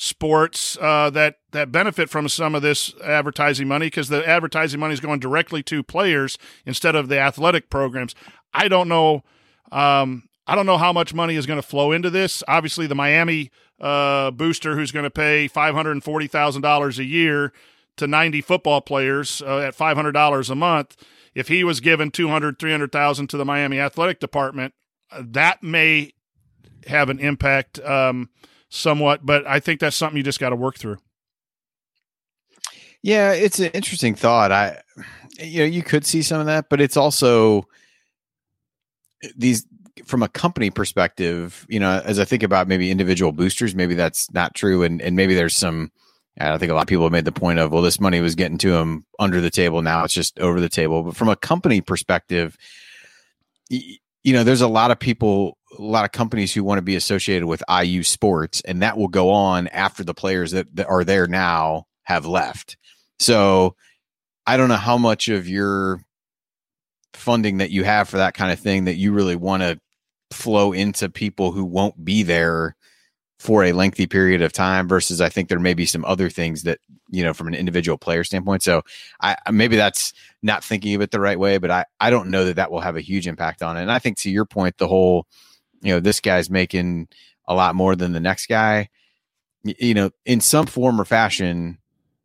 sports uh, that, that benefit from some of this advertising money, because the advertising money is going directly to players instead of the athletic programs? I don't know. Um, I don't know how much money is going to flow into this. Obviously, the Miami uh, booster who's going to pay five hundred forty thousand dollars a year to ninety football players uh, at five hundred dollars a month, if he was given two hundred, three hundred thousand to the Miami athletic department, uh, that may have an impact um, somewhat, but I think that's something you just got to work through. Yeah, it's an interesting thought. I, you know, you could see some of that, but it's also these from a company perspective, you know, as I think about maybe individual boosters, maybe that's not true. And, and maybe there's some, I don't think a lot of people have made the point of, well, this money was getting to them under the table. Now it's just over the table. But from a company perspective, you know, there's a lot of people, a lot of companies who want to be associated with I U sports, and that will go on after the players that, that are there now have left. So I don't know how much of your funding that you have for that kind of thing that you really want to flow into people who won't be there for a lengthy period of time versus I think there may be some other things that, you know, from an individual player standpoint. So I, maybe that's not thinking of it the right way, but I, I don't know that that will have a huge impact on it. And I think to your point, the whole, you know, this guy's making a lot more than the next guy, you know, in some form or fashion,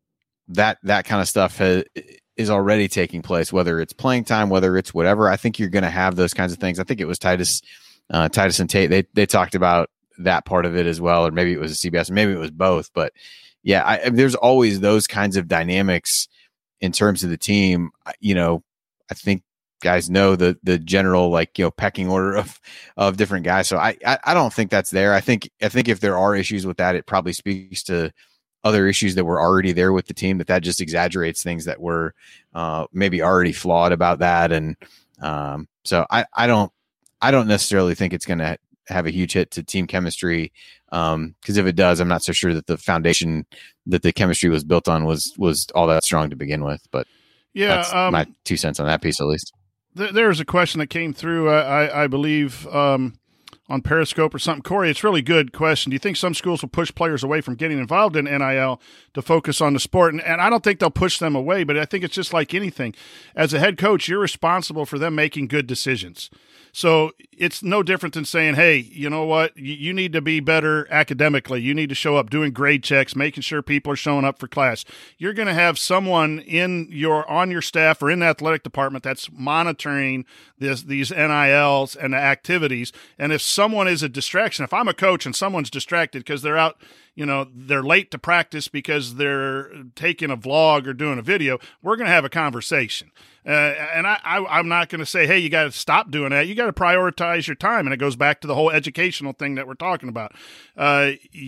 that, that kind of stuff has, is already taking place, whether it's playing time, whether it's whatever. I think you're going to have those kinds of things. I think it was Titus, uh, Titus and Tate. They, they talked about that part of it as well, or maybe it was a C B S, maybe it was both, but yeah, I, there's always those kinds of dynamics in terms of the team. You know, I think guys know the, the general, like, you know, pecking order of, of different guys. So I, I, I don't think that's there. I think, I think if there are issues with that, it probably speaks to other issues that were already there with the team, that that just exaggerates things that were uh, maybe already flawed about that. And um, so I, I don't, I don't necessarily think it's going to have a huge hit to team chemistry. Um, cause if it does, I'm not so sure that the foundation that the chemistry was built on was, was all that strong to begin with, but yeah, that's um, my two cents on that piece, at least. Th- there's a question that came through, I, I, I believe, um, on Periscope or something. Corey, it's a really good question. Do you think some schools will push players away from getting involved in N I L to focus on the sport? And, and I don't think they'll push them away, but I think it's just like anything. As a head coach, you're responsible for them making good decisions. So it's no different than saying, hey, you know what? You, you need to be better academically. You need to show up doing grade checks, making sure people are showing up for class. You're going to have someone in your on your staff or in the athletic department that's monitoring this, these N I Ls and the activities. And if someone is a distraction, if I'm a coach and someone's distracted because they're out, you know, they're late to practice because they're taking a vlog or doing a video, we're going to have a conversation. Uh, and I, I, I'm not going to say, hey, you got to stop doing that. You got to prioritize your time. And it goes back to the whole educational thing that we're talking about. Uh,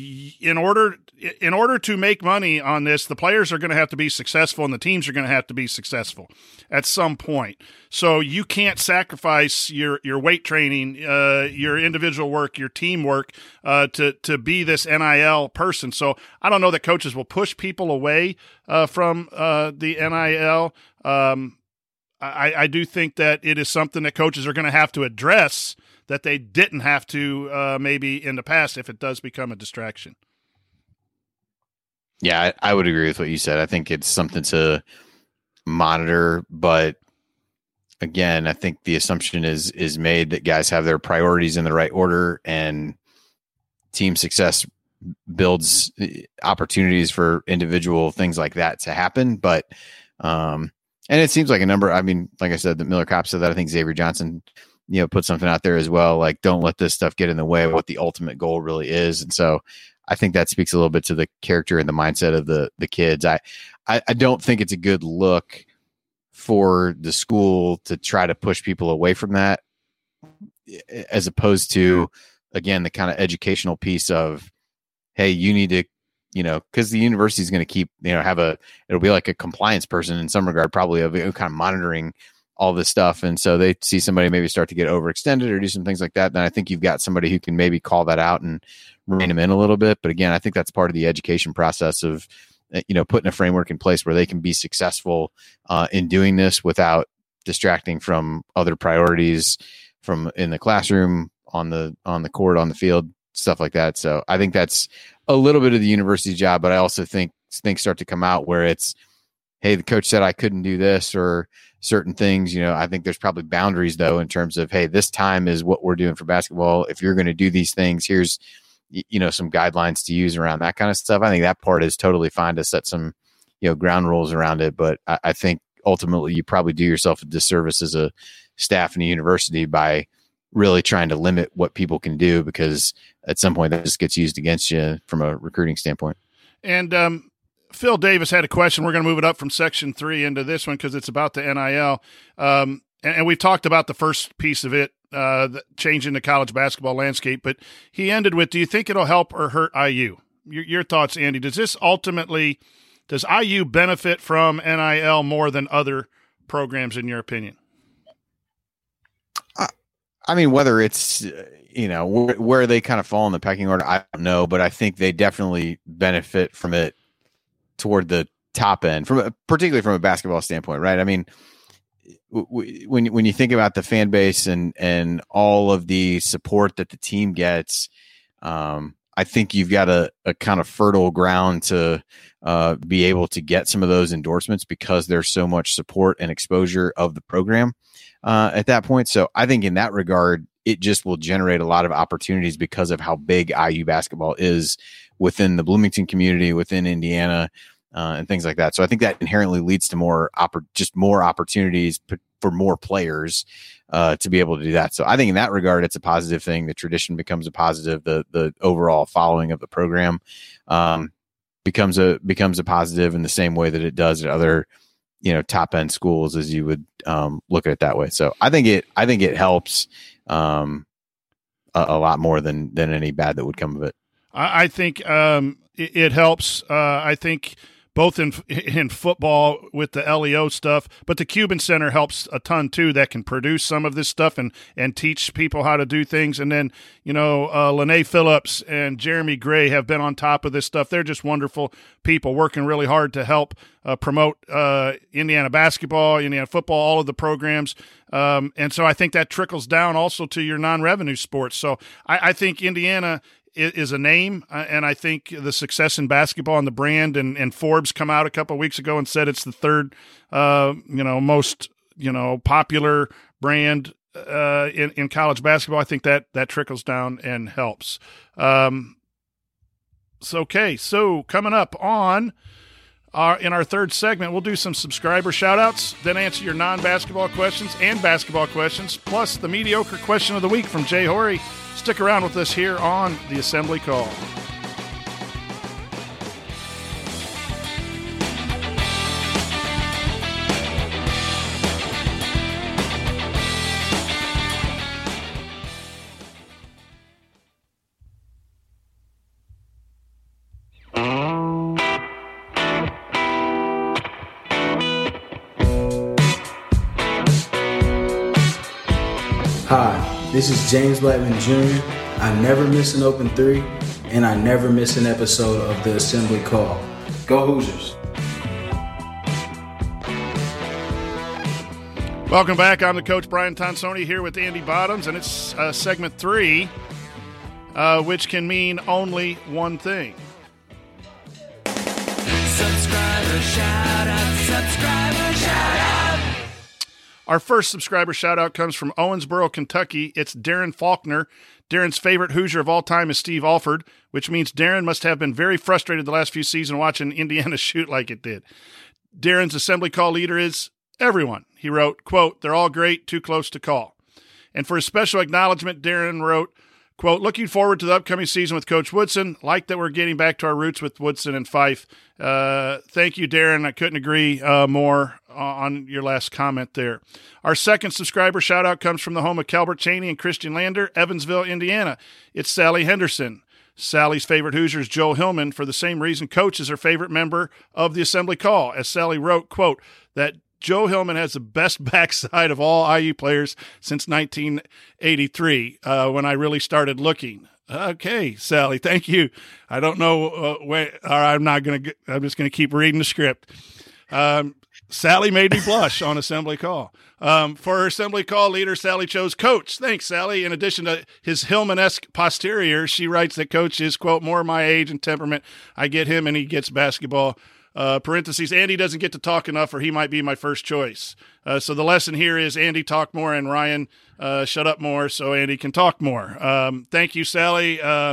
in order, in order to make money on this, the players are going to have to be successful and the teams are going to have to be successful at some point. So you can't sacrifice your, your weight training, uh, your individual work, your teamwork, uh, to, to be this N I L person. So I don't know that coaches will push people away, uh, from, uh, the N I L. Um, I, I do think that it is something that coaches are going to have to address that they didn't have to uh, maybe in the past if it does become a distraction. Yeah, I, I would agree with what you said. I think it's something to monitor, but again, I think the assumption is is made that guys have their priorities in the right order, and team success builds opportunities for individual things like that to happen. But um, and it seems like a number, I mean, like I said, that Miller Kopp said that. I think Xavier Johnson, you know, put something out there as well. Like, don't let this stuff get in the way of what the ultimate goal really is. And so I think that speaks a little bit to the character and the mindset of the, the kids. I, I, I don't think it's a good look for the school to try to push people away from that, as opposed to, again, the kind of educational piece of, hey, you need to, you know, because the university is going to keep, you know, have a, it'll be like a compliance person in some regard, probably of kind of monitoring all this stuff. And so they see somebody maybe start to get overextended or do some things like that. Then I think you've got somebody who can maybe call that out and rein them in a little bit. But again, I think that's part of the education process of, you know, putting a framework in place where they can be successful uh, in doing this without distracting from other priorities from in the classroom, on the, on the court, on the field, stuff like that. So I think that's a little bit of the university's job, but I also think things start to come out where it's, hey, the coach said I couldn't do this or certain things. You know, I think there's probably boundaries though, in terms of, hey, this time is what we're doing for basketball. If you're going to do these things, here's, you know, some guidelines to use around that kind of stuff. I think that part is totally fine to set some, you know, ground rules around it. But I, I think ultimately you probably do yourself a disservice as a staff in a university by really trying to limit what people can do, because at some point that just gets used against you from a recruiting standpoint. And um, Phil Davis had a question. We're going to move it up from section three into this one because it's about the N I L. Um, and, and we've talked about the first piece of it, uh, the changing the college basketball landscape, but he ended with, do you think it'll help or hurt I U? Your, your thoughts, Andy. Does this ultimately, does I U benefit from N I L more than other programs in your opinion? I mean, whether it's, you know, where, where they kind of fall in the pecking order, I don't know, but I think they definitely benefit from it toward the top end, from a, particularly from a basketball standpoint, right? I mean, w- when when you think about the fan base and and all of the support that the team gets, um, I think you've got a, a kind of fertile ground to uh, be able to get some of those endorsements because there's so much support and exposure of the program uh, at that point. So I think in that regard, it just will generate a lot of opportunities because of how big I U basketball is within the Bloomington community, within Indiana, uh, and things like that. So I think that inherently leads to more oppor- just more opportunities p- for more players uh, to be able to do that. So I think in that regard, it's a positive thing. The tradition becomes a positive. The the overall following of the program um, becomes a becomes a positive in the same way that it does at other, you know, top end schools, as you would um, look at it that way. So I think it I think it helps um, a, a lot more than than any bad that would come of it. I, I think um, it, it helps. Uh, I think. Both in in football with the L E O stuff, but the Cuban Center helps a ton too. That can produce some of this stuff and and teach people how to do things. And then you know, uh, Lene Phillips and Jeremy Gray have been on top of this stuff. They're just wonderful people working really hard to help uh, promote uh, Indiana basketball, Indiana football, all of the programs. Um, and so I think that trickles down also to your non-revenue sports. So I, I think Indiana is a name, uh, and I think the success in basketball and the brand, and, and Forbes come out a couple of weeks ago and said it's the third, uh, you know, most, you know, popular brand uh, in, in college basketball. I think that that trickles down and helps. Um, so, okay, so coming up on our, in our third segment, we'll do some subscriber shout-outs, then answer your non-basketball questions and basketball questions, plus the mediocre question of the week from Jay Horry. Stick around with us here on the Assembly Call. Hi, this is James Blackman Junior I never miss an open three, and I never miss an episode of the Assembly Call. Go Hoosiers. Welcome back. I'm the coach, Brian Tonsoni, here with Andy Bottoms, and it's uh, segment three, uh, which can mean only one thing. Subscriber shout out, subscriber shout out. Our first subscriber shout-out comes from Owensboro, Kentucky. It's Darren Faulkner. Darren's favorite Hoosier of all time is Steve Alford, which means Darren must have been very frustrated the last few seasons watching Indiana shoot like it did. Darren's Assembly Call leader is everyone. He wrote, quote, "They're all great, too close to call." And for a special acknowledgement, Darren wrote, quote, "Looking forward to the upcoming season with Coach Woodson. Like that we're getting back to our roots with Woodson and Fife." Uh, thank you, Darren. I couldn't agree uh, more on your last comment there. Our second subscriber shout-out comes from the home of Calbert Cheney and Christian Lander, Evansville, Indiana. It's Sally Henderson. Sally's favorite Hoosier is Joe Hillman. For the same reason, Coach is her favorite member of the Assembly Call. As Sally wrote, quote, that Joe Hillman has the best backside of all I U players since nineteen eighty-three, uh, when I really started looking. Okay, Sally, thank you. I don't know uh, where, or I'm not going to, I'm just going to keep reading the script. Um, Sally made me blush on Assembly Call. Um, for her Assembly Call leader, Sally chose Coach. Thanks, Sally. In addition to his Hillman-esque posterior, she writes that Coach is, quote, more my age and temperament. I get him and he gets basketball. Uh, parentheses, Andy doesn't get to talk enough or he might be my first choice. Uh, so the lesson here is Andy talk more and Ryan uh, shut up more so Andy can talk more. Um, thank you, Sally. Um,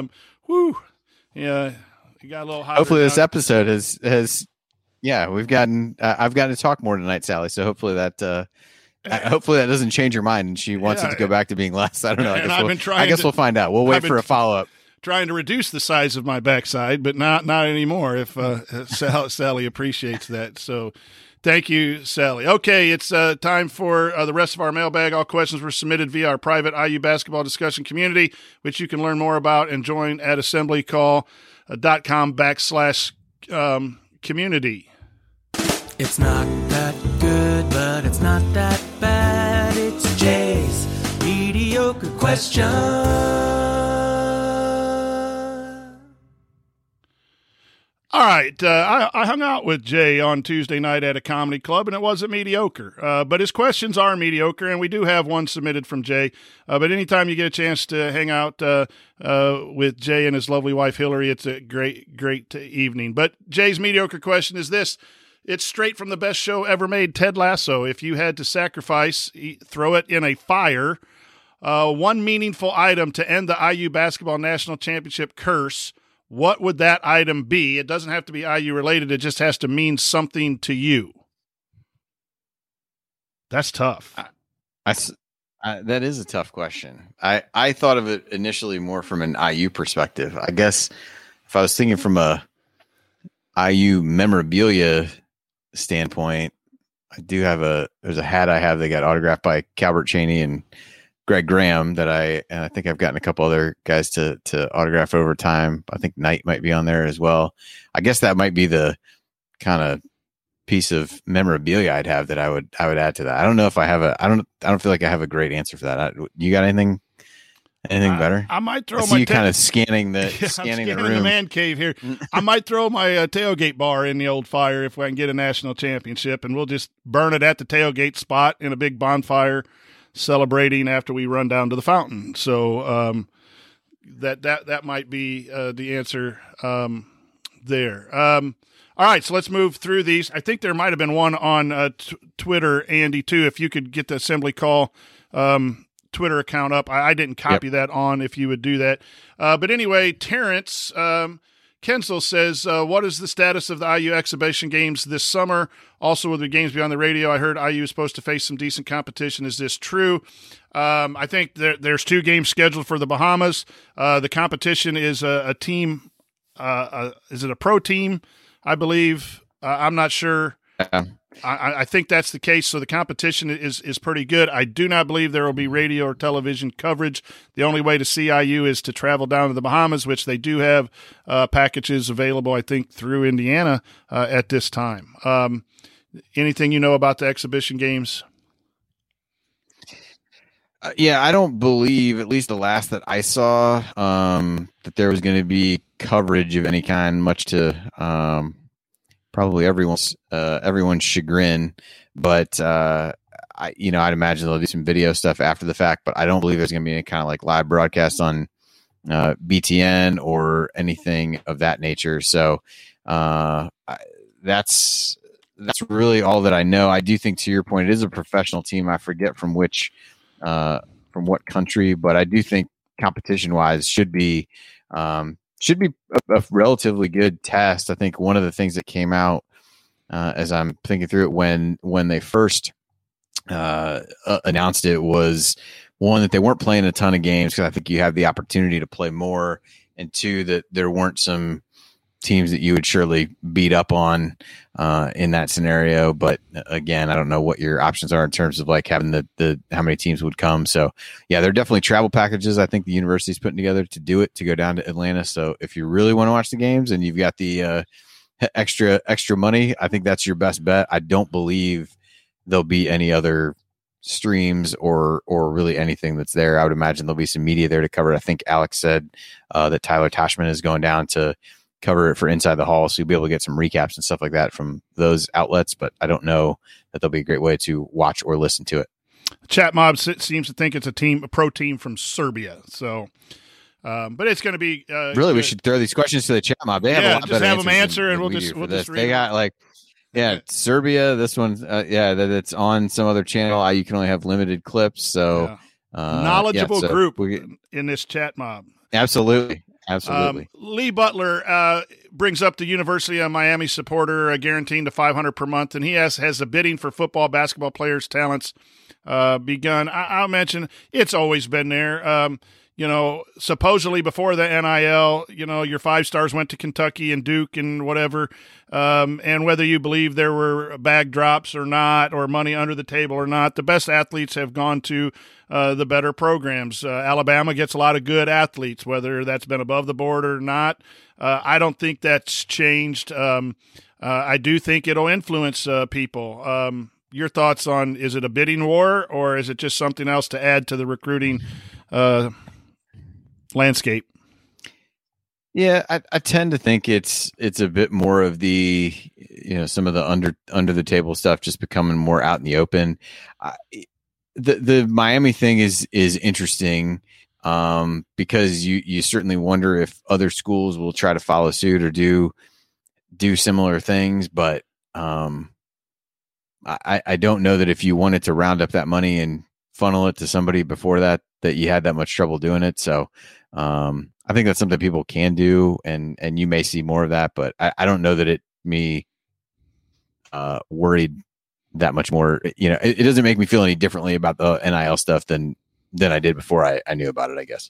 Whew. Yeah, you got a little hot. Hopefully, this episode has has. Yeah, we've gotten. Uh, I've gotten to talk more tonight, Sally. So hopefully that. Uh, I, hopefully that doesn't change your mind, and she wants Yeah, it to go back to being less. I don't know. I and guess, I've we'll, been trying I guess to- we'll find out. We'll wait I've for been- a follow up. Trying to reduce the size of my backside, but not not anymore. If uh, Sally, Sally appreciates that, so thank you, Sally. Okay, it's uh, time for uh, the rest of our mailbag. All questions were submitted via our private I U basketball discussion community, which you can learn more about and join at assemblycall dot com backslash um, community. It's not that good, but it's not that bad. It's Jay's mediocre question. All right, uh, I, I hung out with Jay on Tuesday night at a comedy club, and it wasn't mediocre. Uh, but his questions are mediocre, and we do have one submitted from Jay. Uh, but anytime you get a chance to hang out uh, uh, with Jay and his lovely wife, Hillary, it's a great, great evening. But Jay's mediocre question is this. It's straight from the best show ever made, Ted Lasso. If you had to sacrifice, e- throw it in a fire, uh, one meaningful item to end the I U Basketball National Championship curse, what would that item be? It doesn't have to be I U related. It just has to mean something to you. That's tough. I, s- I- that is a tough question. I, I thought of it initially more from an I U perspective. I guess if I was thinking from a I U memorabilia standpoint, I do have a, there's a hat I have that got autographed by Calbert Chaney and Greg Graham that I, and I think I've gotten a couple other guys to, to autograph over time. I think Knight might be on there as well. I guess that might be the kind of piece of memorabilia I'd have that I would, I would add to that. I don't know if I have a, I don't, I don't feel like I have a great answer for that. I, you got anything, anything better? I, I might throw I my see you ta- kind of scanning the, Yeah, I'm scanning, scanning the room. man cave here. I might throw my uh, tailgate bar in the old fire if I can get a national championship, and we'll just burn it at the tailgate spot in a big bonfire, celebrating after we run down to the fountain. So um, that that that might be uh, the answer um, there. Um, all right, so let's move through these. I think there might have been one on uh, t- Twitter, Andy, too. If you could get the assembly call um, Twitter account up, I, I didn't copy Yep. that on. If you would do that, uh, but anyway, Terrence. Um, Kensel says, uh, what is the status of the I U exhibition games this summer? Also, with the games beyond the radio, I heard I U is supposed to face some decent competition. Is this true? Um, I think there, there's two games scheduled for the Bahamas. Uh, the competition is a, a team. Uh, uh, is it a pro team? I believe. Uh, I'm not sure. Yeah. I, I think that's the case. So the competition is is pretty good. I do not believe there will be radio or television coverage. The only way to see I U is to travel down to the Bahamas, which they do have uh, packages available, I think, through Indiana uh, at this time. Um, anything you know about the exhibition games? Uh, yeah, I don't believe, at least the last that I saw, um, that there was going to be coverage of any kind, much to um, probably everyone's uh, everyone's chagrin. But uh, I, you know, I'd imagine they'll do some video stuff after the fact. But I don't believe there's going to be any kind of like live broadcast on uh, B T N or anything of that nature. So uh, I, that's that's really all that I know. I do think, to your point, it is a professional team. I forget from which. Uh, from what country, but I do think competition wise should be um, should be a, a relatively good test. I think one of the things that came out uh, as I'm thinking through it when when they first uh, uh, announced it was one that they weren't playing a ton of games because I think you have the opportunity to play more, and two that there weren't some teams that you would surely beat up on uh, in that scenario. But again, I don't know what your options are in terms of like having the, the, how many teams would come. So yeah, there are definitely travel packages. I think the university's putting together to do it, to go down to Atlanta. So if you really want to watch the games and you've got the uh, extra, extra money, I think that's your best bet. I don't believe there'll be any other streams or, or really anything that's there. I would imagine there'll be some media there to cover it. I think Alex said uh, that Tyler Toshman is going down to cover it for Inside the Hall, so you'll be able to get some recaps and stuff like that from those outlets, but I don't know that there'll be a great way to watch or listen to it. Chat Mob seems to think it's a team, a pro team from Serbia. So, um, but it's going to be uh, really. good. We should throw these questions to the Chat Mob. They have Yeah, a lot just better have them answers answer, than- and than we'll we just- do for we'll this. just read They them. got like, yeah, Serbia. This one, uh, yeah, that it's on some other channel. You can only have limited clips. So Yeah. uh, knowledgeable yeah, so group we, in this Chat Mob. absolutely. Absolutely. Um, Lee Butler uh, brings up the University of Miami supporter uh, guaranteeing the five hundred per month, and he has has the bidding for football, basketball players' talents uh, begun. I, I'll mention it's always been there. Um, you know, supposedly before the N I L, you know, your five stars went to Kentucky and Duke and whatever. Um, and whether you believe there were bag drops or not, or money under the table or not, the best athletes have gone to uh, the better programs. Uh, Alabama gets a lot of good athletes, whether that's been above the board or not. Uh, I don't think that's changed. Um, uh, I do think it'll influence uh, people. Um, your thoughts on, is it a bidding war, or is it just something else to add to the recruiting uh, landscape? Yeah, I, I tend to think it's it's a bit more of the, you know, some of the under under the table stuff just becoming more out in the open. I, the the Miami thing is is interesting um, because you you certainly wonder if other schools will try to follow suit or do do similar things, but um, I I don't know that if you wanted to round up that money and funnel it to somebody before that that you had that much trouble doing it. So. Um, I think that's something people can do, and, and you may see more of that, but I, I don't know that it me uh, worried that much more. You know, it, it doesn't make me feel any differently about the N I L stuff than than I did before I, I knew about it, I guess.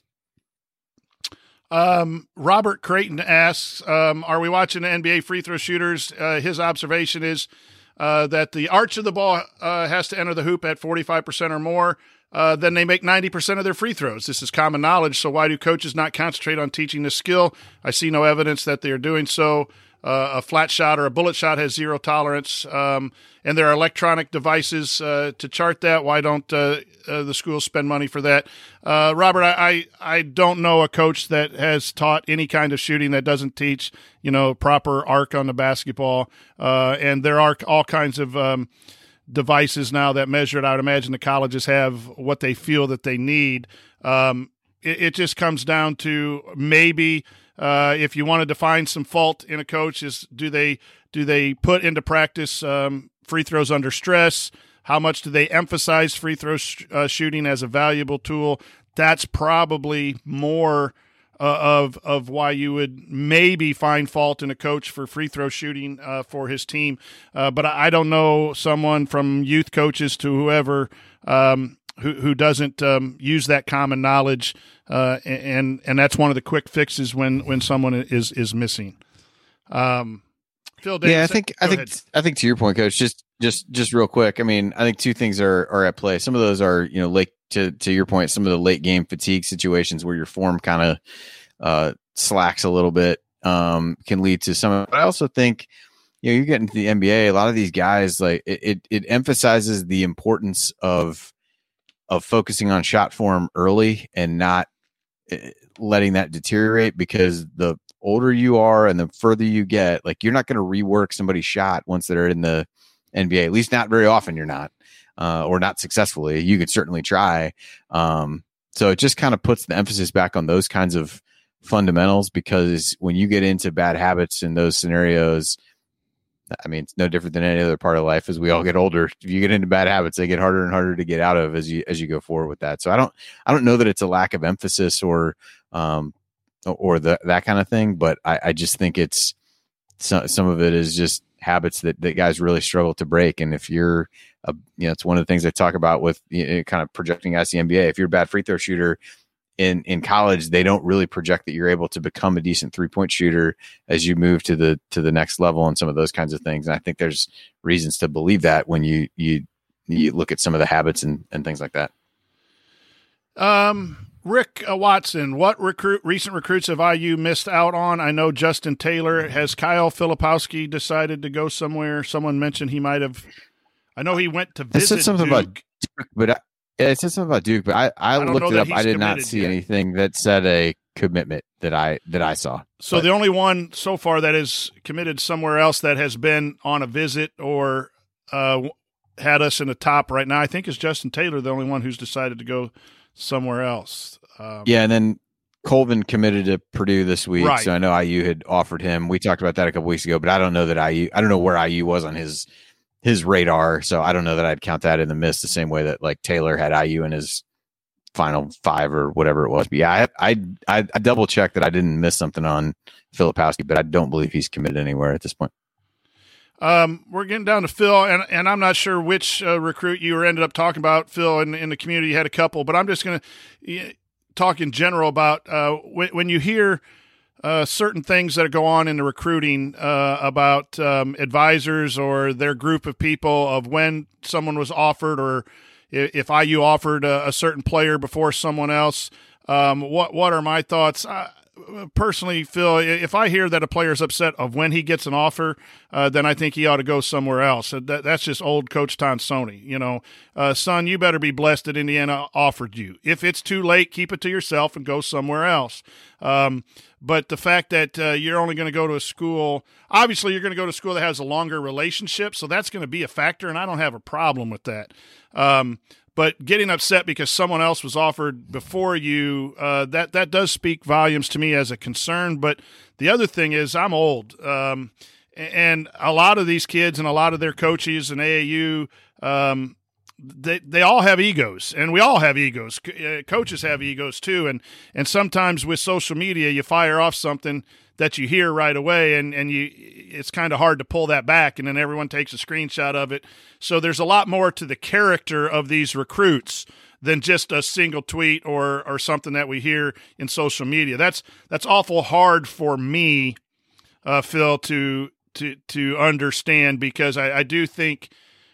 Um, Robert Creighton asks, um, are we watching the N B A free throw shooters? Uh, his observation is uh, that the arch of the ball uh, has to enter the hoop at forty-five percent or more. Uh, then they make ninety percent of their free throws. This is common knowledge, so why do coaches not concentrate on teaching this skill? I see no evidence that they are doing so. Uh, a flat shot or a bullet shot has zero tolerance, um, and there are electronic devices uh, to chart that. Why don't uh, uh, the schools spend money for that? Uh, Robert, I, I I don't know a coach that has taught any kind of shooting that doesn't teach, you know, proper arc on the basketball, uh, and there are all kinds of um, – devices now that measure it. I would imagine the colleges have what they feel that they need. Um, it, it just comes down to maybe uh, if you wanted to find some fault in a coach, is do they do they put into practice um, free throws under stress? How much do they emphasize free throw sh- uh, shooting as a valuable tool? That's probably more Uh, of of why you would maybe find fault in a coach for free throw shooting uh, for his team. Uh, but I, I don't know someone from youth coaches to whoever um, who who doesn't um, use that common knowledge, uh, and and that's one of the quick fixes when when someone is is missing. Um, Phil Davis, yeah, I think I think ahead. I think to your point, Coach. Just just just real quick. I mean, I think two things are are at play. Some of those are, you know, late to to your point. Some of the late game fatigue situations where your form kind of uh, slacks a little bit um, can lead to some of it. But I also think, you know, you get into the N B A. A lot of these guys, like it it, it emphasizes the importance of of focusing on shot form early and not letting that deteriorate, because the older you are and the further you get, like, you're not going to rework somebody's shot once they're in the N B A, at least not very often. You're not, uh, or not successfully. You could certainly try. Um, so it just kind of puts the emphasis back on those kinds of fundamentals, because when you get into bad habits in those scenarios, I mean, it's no different than any other part of life. As we all get older, if you get into bad habits, they get harder and harder to get out of as you, as you go forward with that. So I don't, I don't know that it's a lack of emphasis or, um, or the, that kind of thing, but I, I just think it's some, some of it is just habits that, that guys really struggle to break. And if you're, a, you know, it's one of the things I talk about with, you know, kind of projecting as the N B A. If you're a bad free throw shooter in, in college, they don't really project that you're able to become a decent three point shooter as you move to the, to the next level and some of those kinds of things. And I think there's reasons to believe that when you, you, you look at some of the habits and, and things like that. Um, Rick uh, Watson, what recruit recent recruits have I U missed out on? I know Justin Taylor. Has Kyle Filipowski decided to go somewhere? Someone mentioned he might have. I know he went to visit I said something Duke. about Duke, but I, yeah, it said something about Duke, but I, I, I looked it up. I did not committed see yet. anything that said a commitment that I that I saw. So But- the only one so far that is committed somewhere else that has been on a visit or uh, had us in the top right now, I think, is Justin Taylor, the only one who's decided to go somewhere else. Um, Yeah, and then Colvin committed to Purdue this week, Right. so I know I U had offered him. We talked about that a couple weeks ago, but I don't know that I U. I don't know where I U was on his his radar, so I don't know that I'd count that in the mist the same way that like Taylor had I U in his final five or whatever it was. But yeah, I I I, I double checked that I didn't miss something on Filipowski, but I don't believe he's committed anywhere at this point. Um, we're getting down to Phil, and, and I'm not sure which uh, recruit you ended up talking about, Phil, in, in the community. You had a couple, but I'm just going to talk in general about uh, when, when you hear uh, certain things that go on in the recruiting uh, about um, advisors or their group of people of when someone was offered, or if I U offered a, a certain player before someone else. Um, what what are my thoughts? I, Personally, Phil, if I hear that a player's upset of when he gets an offer, uh, then I think he ought to go somewhere else. That, that's just old Coach Tonsoni. You know, uh, son, you better be blessed that Indiana offered you. If it's too late, keep it to yourself and go somewhere else. Um, but the fact that uh, you're only going to go to a school, obviously you're going to go to a school that has a longer relationship, so that's going to be a factor, and I don't have a problem with that. Um, But getting upset because someone else was offered before you, uh, that that does speak volumes to me as a concern. But the other thing is I'm old, um, and a lot of these kids and a lot of their coaches and A A U, um, they they all have egos, and we all have egos. Co- coaches have egos too, and and sometimes with social media, you fire off something that you hear right away, and, and you it's kind of hard to pull that back, and then everyone takes a screenshot of it. So there's a lot more to the character of these recruits than just a single tweet or or something that we hear in social media. That's that's awful hard for me, uh, Phil, to to to understand, because I, I do think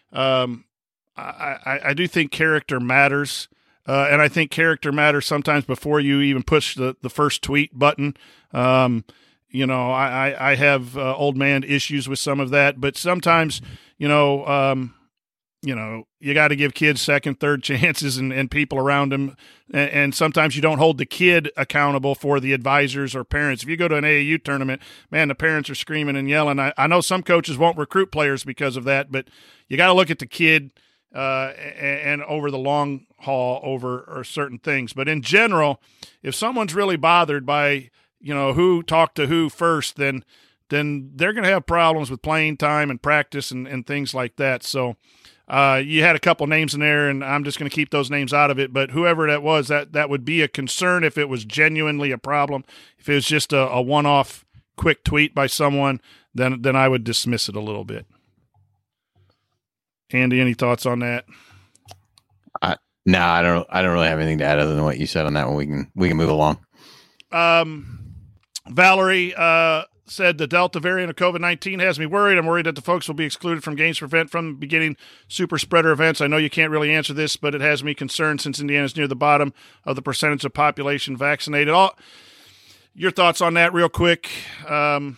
um, I, I, I do think character matters. Uh, and I think character matters sometimes before you even push the, the first tweet button. Um, you know, I, I, I have uh, old man issues with some of that, but sometimes, you know, um, you know, you got to give kids second, third chances and, and people around them. And, and sometimes you don't hold the kid accountable for the advisors or parents. If you go to an A A U tournament, man, the parents are screaming and yelling. I, I know some coaches won't recruit players because of that, but you got to look at the kid uh, and, and over the long haul over or certain things. But in general, if someone's really bothered by, you know, who talked to who first, then then they're going to have problems with playing time and practice and, and things like that. So uh, you had a couple names in there, and I'm just going to keep those names out of it. But whoever that was, that, that would be a concern if it was genuinely a problem. If it was just a, a one-off quick tweet by someone, then then I would dismiss it a little bit. Andy, any thoughts on that? I, no, I don't. I don't really have anything to add other than what you said on that one. We can we can move along. Um, Valerie uh, said the Delta variant of COVID nineteen has me worried. I'm worried that the folks will be excluded from games for event from the beginning super spreader events. I know you can't really answer this, but it has me concerned since Indiana's near the bottom of the percentage of population vaccinated. All your thoughts on that, real quick. Um,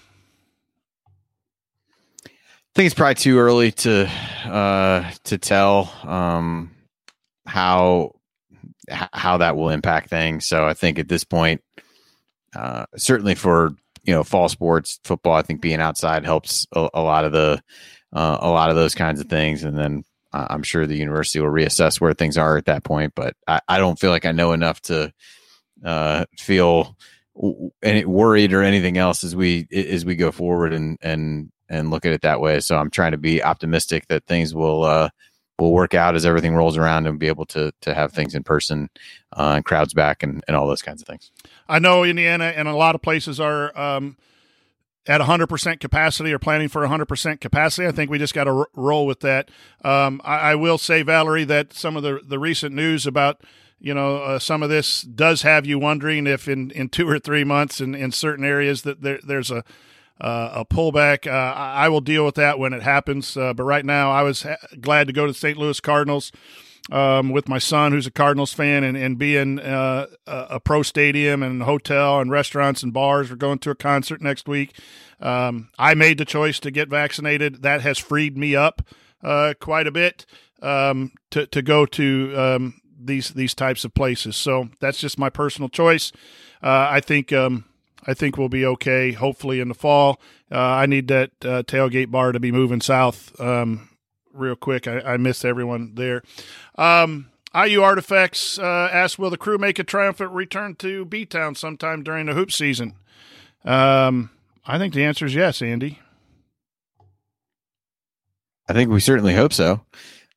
I think it's probably too early to uh, to tell um, how how that will impact things. So I think at this point, uh, certainly for you know fall sports, football, I think being outside helps a, a lot of the uh, a lot of those kinds of things. And then uh, I'm sure the university will reassess where things are at that point. But I, I don't feel like I know enough to uh, feel any worried or anything else as we as we go forward and and. and look at it that way. So I'm trying to be optimistic that things will uh, will work out as everything rolls around and be able to to have things in person uh, and crowds back and, and all those kinds of things. I know Indiana and a lot of places are um, at one hundred percent capacity or planning for one hundred percent capacity. I think we just got to r- roll with that. Um, I, I will say, Valerie, that some of the, the recent news about you know, uh, some of this does have you wondering if in, in two or three months in, in certain areas that there, there's a Uh, a pullback. Uh, I will deal with that when it happens. Uh, but right now, I was ha- glad to go to the Saint Louis Cardinals um, with my son, who's a Cardinals fan, and, and be in uh, a, a pro stadium and hotel and restaurants and bars. We're going to a concert next week. Um, I made the choice to get vaccinated. That has freed me up uh, quite a bit um, to to go to um, these these types of places. So that's just my personal choice. Uh, I think. Um, I think we'll be okay, hopefully, in the fall. Uh, I need that uh, tailgate bar to be moving south um, real quick. I, I miss everyone there. Um, I U Artifacts uh, asked, will the crew make a triumphant return to B-Town sometime during the hoop season? Um, I think the answer is yes, Andy. I think we certainly hope so.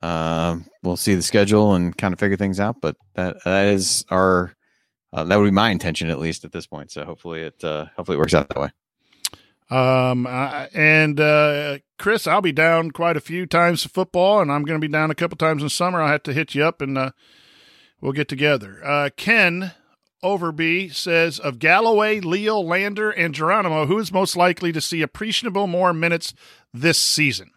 uh, we'll see the schedule and kind of figure things out. But that that is our uh, that would be my intention, at least at this point. So hopefully it uh, hopefully it works out that way. Um, I, and, uh, Chris, I'll be down quite a few times for football, and I'm going to be down a couple times in summer. I'll have to hit you up and, uh, we'll get together. Uh, Ken Overby says, of Galloway, Leal, Lander, and Geronimo, who is most likely to see appreciable more minutes this season?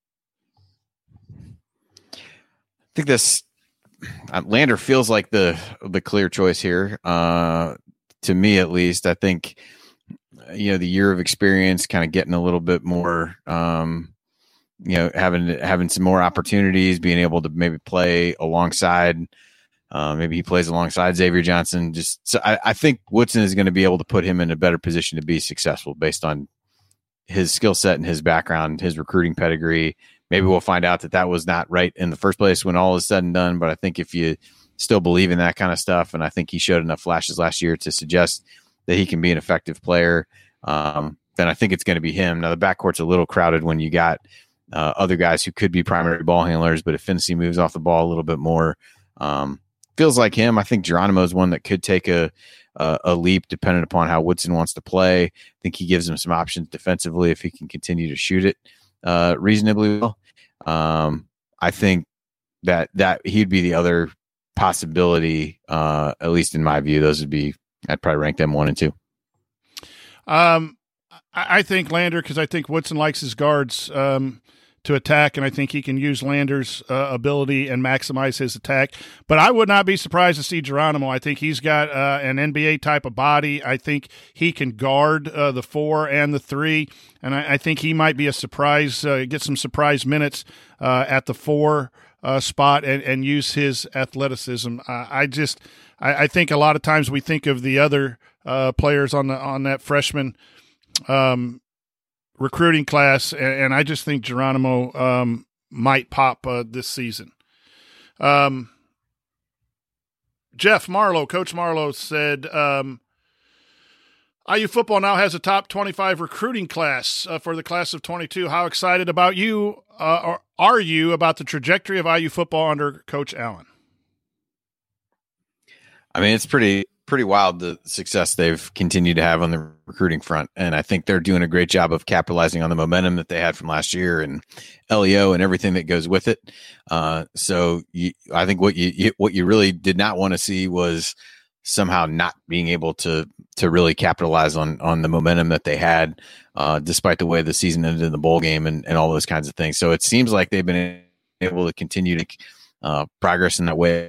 I think this uh, Lander feels like the, the clear choice here. Uh, to me, at least, I think, you know, the year of experience, kind of getting a little bit more, um, you know, having having some more opportunities, being able to maybe play alongside. Uh, maybe he plays alongside Xavier Johnson. Just so I, I think Woodson is going to be able to put him in a better position to be successful based on his skill set and his background, his recruiting pedigree. Maybe we'll find out that that was not right in the first place when all is said and done. But I think if you still believe in that kind of stuff, and I think he showed enough flashes last year to suggest that he can be an effective player, um, then I think it's going to be him. Now, the backcourt's a little crowded when you got uh, other guys who could be primary ball handlers, but if Finney moves off the ball a little bit more, um, feels like him. I think Geronimo is one that could take a, a a leap depending upon how Woodson wants to play. I think he gives him some options defensively if he can continue to shoot it uh, reasonably well. Um, I think that that he'd be the other possibility, uh, at least in my view. Those would be, I'd probably rank them one and two. Um, I, I think Lander, because I think Woodson likes his guards um, to attack, and I think he can use Lander's uh, ability and maximize his attack. But I would not be surprised to see Geronimo. I think he's got uh, an N B A type of body. I think he can guard uh, the four and the three, and I, I think he might be a surprise, uh, get some surprise minutes uh, at the four uh, spot and, and use his athleticism. Uh, I just, I, I think a lot of times we think of the other uh, players on the on that freshman um, recruiting class, and, and I just think Geronimo um, might pop uh, this season. Um, Jeff Marlowe, Coach Marlowe said, um, I U football now has a top twenty-five recruiting class uh, for the class of twenty-two. How excited about you uh, or are you about the trajectory of I U football under Coach Allen? I mean, it's pretty pretty wild the success they've continued to have on the recruiting front, and I think they're doing a great job of capitalizing on the momentum that they had from last year and L E O and everything that goes with it. Uh, so you, I think what you, you what you really did not want to see was somehow not being able to to really capitalize on on the momentum that they had, uh, despite the way the season ended in the bowl game and, and all those kinds of things. So it seems like they've been able to continue to uh, progress in that way.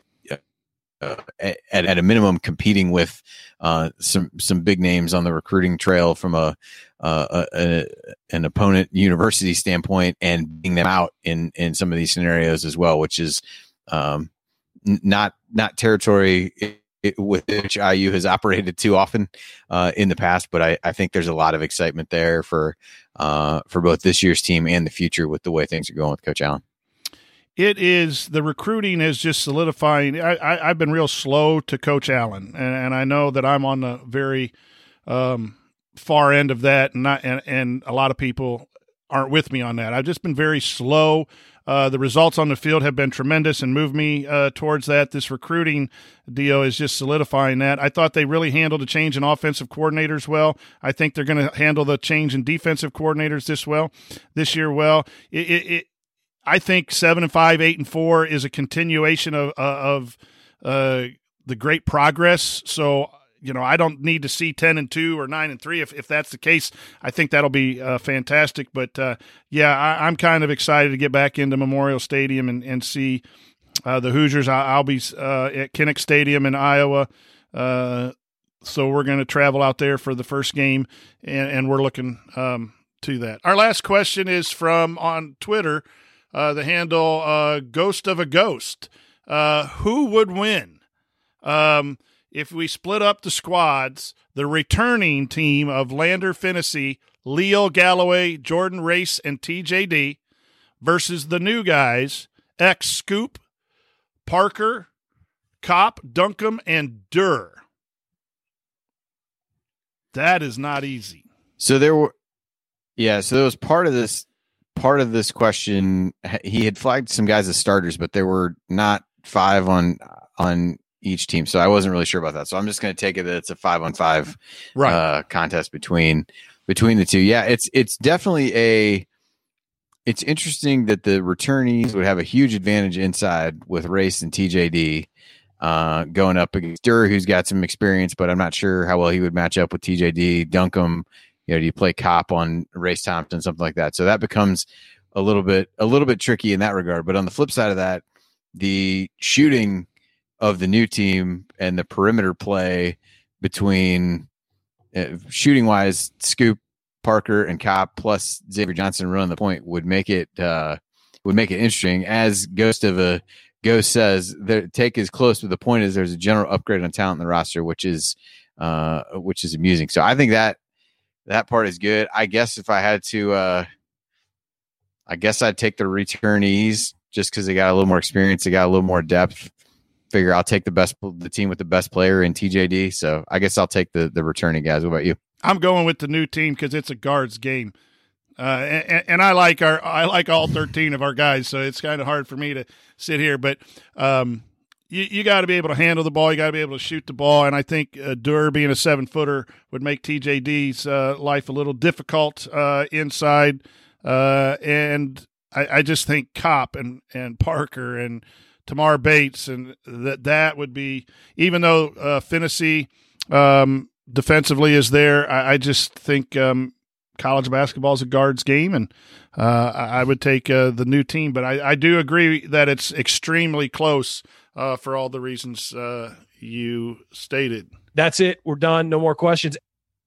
Uh, at, at a minimum, competing with uh, some some big names on the recruiting trail from a, uh, a, a an opponent university standpoint, and beating them out in, in some of these scenarios as well, which is um, n- not not territory it, it, with which I U has operated too often uh, in the past. But I, I think there's a lot of excitement there for uh, for both this year's team and the future with the way things are going with Coach Allen. It is, the recruiting is just solidifying. I, I, I've been real slow to Coach Allen, and, and I know that I'm on the very um, far end of that, and, not, and and a lot of people aren't with me on that. I've just been very slow. Uh, the results on the field have been tremendous and moved me uh, towards that. This recruiting deal is just solidifying that. I thought they really handled the change in offensive coordinators well. I think they're going to handle the change in defensive coordinators this well, this year well. It, it, it I think seven and five, eight and four is a continuation of of uh, the great progress. So, you know, I don't need to see ten and two or nine and three. If if that's the case, I think that'll be uh, fantastic. But uh, yeah, I, I'm kind of excited to get back into Memorial Stadium and and see uh, the Hoosiers. I, I'll be uh, at Kinnick Stadium in Iowa. Uh, so we're going to travel out there for the first game, and, and we're looking um, to that. Our last question is from on Twitter. Uh, the handle, uh, Ghost of a Ghost. Uh, who would win? Um, if we split up the squads, the returning team of Lander Finney, Leal Galloway, Jordan Race, and T J D versus the new guys, X Scoop, Parker, Kopp, Duncombe, and Durr. That is not easy. So there were, yeah, so there was part of this part of this question, he had flagged some guys as starters, but there were not five on on each team, so I wasn't really sure about that. So I'm just going to take it that it's a five on five right. uh, contest between between the two. Yeah, it's it's definitely a. It's interesting that the returnees would have a huge advantage inside with Race and T J D uh, going up against Durr, who's got some experience, but I'm not sure how well he would match up with T J D. Duncombe, you know, do you play cop on Race Thompson, something like that? So that becomes a little bit a little bit tricky in that regard. But on the flip side of that, the shooting of the new team and the perimeter play between uh, shooting wise, Scoop, Parker, and Cop plus Xavier Johnson running the point would make it uh, would make it interesting. As Ghost of a Ghost says, the take is close, but the point is there's a general upgrade on talent in the roster, which is uh, which is amusing. So I think that that part is good. I guess if I had to, uh, I guess I'd take the returnees just because they got a little more experience, they got a little more depth. Figure I'll take the best the team with the best player in T J D. So I guess I'll take the the returning guys. What about you? I'm going with the new team because it's a guards game, uh, and, and I like our I like all thirteen of our guys, so it's kind of hard for me to sit here. But um, you you got to be able to handle the ball, you got to be able to shoot the ball, and I think uh, Durr being a seven footer would make T J D's uh, life a little difficult uh, inside, uh, and I, I just think Kopp and and Parker and Tamar Bates and that that would be, even though uh, Finney um, defensively is there, I, I just think um, college basketball is a guards game, and uh, I, I would take uh, the new team. But I, I do agree that it's extremely close uh, for all the reasons uh, you stated. That's it. We're done. No more questions.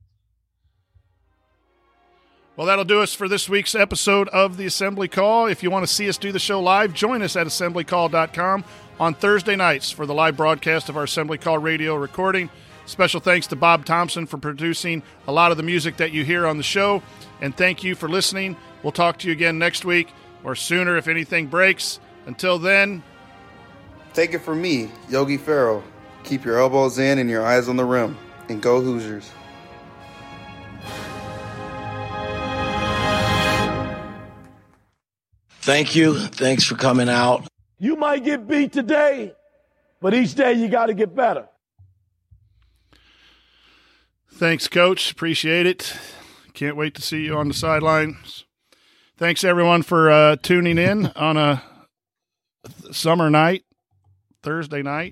Well, that'll do us for this week's episode of the Assembly Call. If you want to see us do the show live, join us at assembly call dot com on Thursday nights for the live broadcast of our Assembly Call radio recording. Special thanks to Bob Thompson for producing a lot of the music that you hear on the show. And thank you for listening. We'll talk to you again next week or sooner if anything breaks. Until then, take it from me, Yogi Ferrell. Keep your elbows in and your eyes on the rim. And go Hoosiers. Thank you. Thanks for coming out. You might get beat today, but each day you got to get better. Thanks, Coach. Appreciate it. Can't wait to see you on the sidelines. Thanks, everyone, for uh, tuning in on a summer night, Thursday night.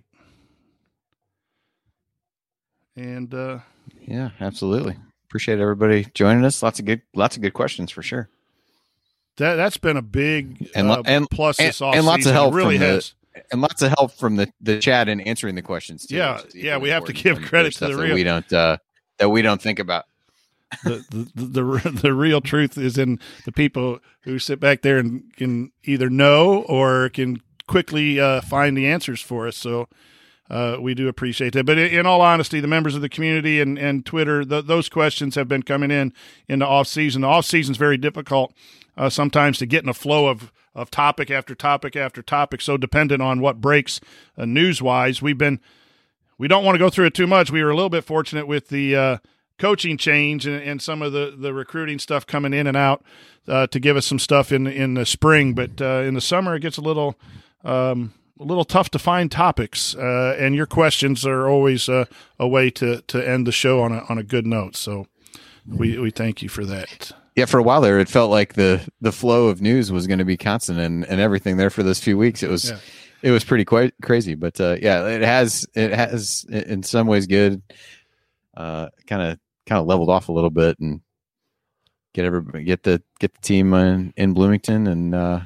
And uh, yeah, absolutely. Appreciate everybody joining us. Lots of good, lots of good questions for sure. That that's been a big and, uh, and plus and, this off and lots season. of help It really from has. The, and lots of help from the, the chat in answering the questions too. Yeah, yeah, we have to give credit to the real. That we don't uh, that we don't think about. the, the the the real truth is in the people who sit back there and can either know or can quickly uh, find the answers for us. So uh, we do appreciate that. But in all honesty, the members of the community and, and Twitter, the, those questions have been coming in in the off season. The off season is very difficult uh, sometimes to get in a flow of of topic after topic after topic. So dependent on what breaks uh, news wise, we've been we don't want to go through it too much. We were a little bit fortunate with the uh, coaching change and, and some of the, the recruiting stuff coming in and out uh, to give us some stuff in in the spring. But uh, in the summer, it gets a little um, a little tough to find topics. Uh, and your questions are always uh, a way to to end the show on a on a good note. So we we thank you for that. Yeah, for a while there, it felt like the the flow of news was going to be constant and, and everything there for those few weeks. It was. Yeah. It was pretty quite crazy, but uh, yeah, it has it has in some ways good, kind of kind of leveled off a little bit and get everybody get the get the team in, in Bloomington and uh,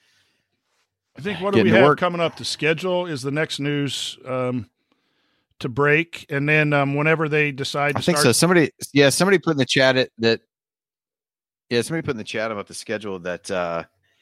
I think what do we have work. coming up? The schedule is the next news um, to break, and then um, whenever they decide to I think start- so. Somebody, yeah, somebody put in the chat it, that yeah, somebody put in the chat about the schedule that uh,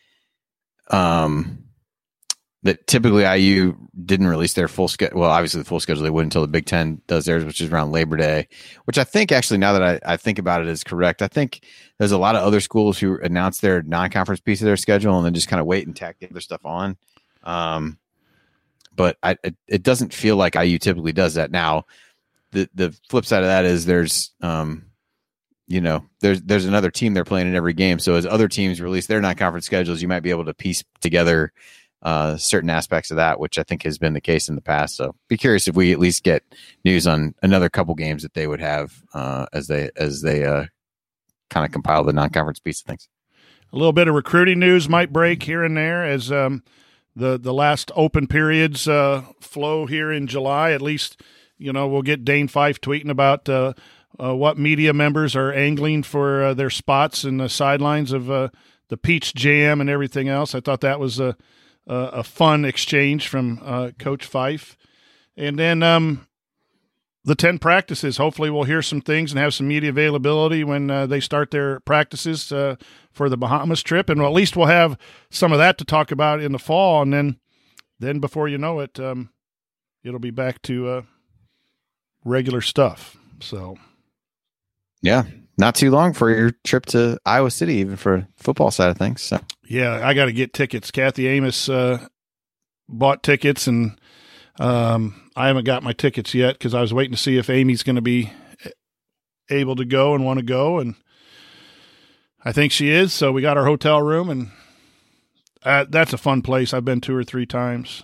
um. that typically I U didn't release their full schedule. Well, obviously the full schedule they wouldn't until the Big Ten does theirs, which is around Labor Day, which I think actually now that I, I think about it is correct. I think there's a lot of other schools who announce their non-conference piece of their schedule and then just kind of wait and tack the other stuff on. Um, but I, it, it doesn't feel like I U typically does that. Now, the, the flip side of that is there's um, you know, there's there's another team they're playing in every game. So as other teams release their non-conference schedules, you might be able to piece together uh, certain aspects of that, which I think has been the case in the past. So be curious if we at least get news on another couple games that they would have uh, as they as they uh, kind of compile the non-conference piece of things. A little bit of recruiting news might break here and there as um, the the last open periods uh, flow here in July. At least, you know, we'll get Dane Fife tweeting about uh, uh, what media members are angling for uh, their spots in the sidelines of uh, the Peach Jam and everything else. I thought that was a a, a fun exchange from uh, Coach Fife. And then um, the ten practices. Hopefully, we'll hear some things and have some media availability when uh, they start their practices uh, for the Bahamas trip, and at least we'll have some of that to talk about in the fall. And then, then before you know it, um, it'll be back to uh, regular stuff. So, yeah, not too long for your trip to Iowa City, even for the football side of things. So, yeah, I got to get tickets. Kathy Amos uh, bought tickets, and um, I haven't got my tickets yet because I was waiting to see if Amy's going to be able to go and want to go, and I think she is. So we got our hotel room, and uh, that's a fun place. I've been two or three times.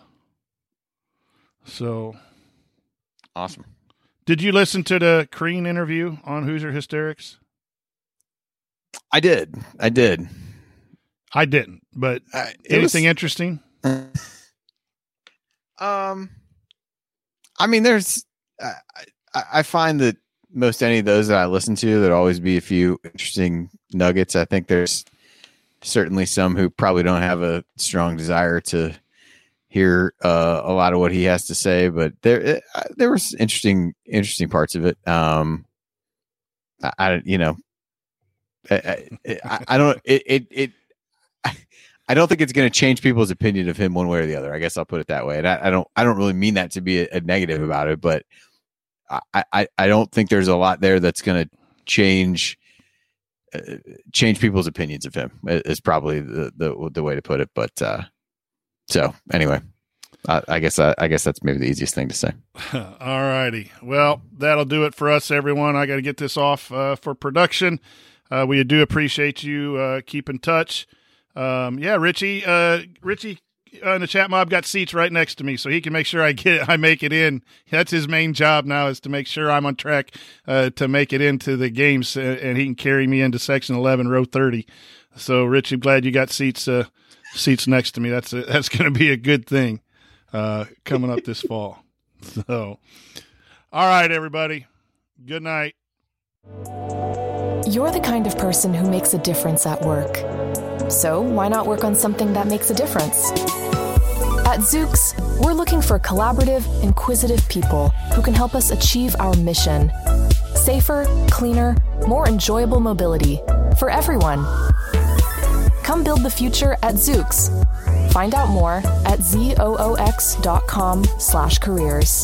So awesome. Did you listen to the Crean interview on Hoosier Hysterics? I did. I did. I didn't, but uh, anything was, interesting? Um, I mean, there's, uh, I, I find that most any of those that I listen to, there'd always be a few interesting nuggets. I think there's certainly some who probably don't have a strong desire to hear uh, a lot of what he has to say, but there uh, there was interesting interesting parts of it. Um, I, I you know, I, I, I don't it it. it I don't think it's going to change people's opinion of him one way or the other. I guess I'll put it that way. And I, I don't, I don't really mean that to be a, a negative about it, but I, I, I don't think there's a lot there that's going to change, uh, change people's opinions of him is probably the, the, the way to put it. But, uh, so anyway, I, I guess, I, I guess that's maybe the easiest thing to say. All righty. Well, that'll do it for us, everyone. I got to get this off uh, for production. Uh, we do appreciate you uh, keep in touch. Um, yeah, Richie, uh, Richie uh, in the chat mob got seats right next to me, so he can make sure I get, I make it in. That's his main job now, is to make sure I'm on track, uh, to make it into the games, uh, and he can carry me into section eleven, row thirty. So Richie, I'm glad you got seats, uh, seats next to me. That's a, that's going to be a good thing, uh, coming up this fall. So, all right, everybody. Good night. You're the kind of person who makes a difference at work. So why not work on something that makes a difference? At Zoox, we're looking for collaborative, inquisitive people who can help us achieve our mission. Safer, cleaner, more enjoyable mobility for everyone. Come build the future at Zoox. Find out more at zoox.com slash careers.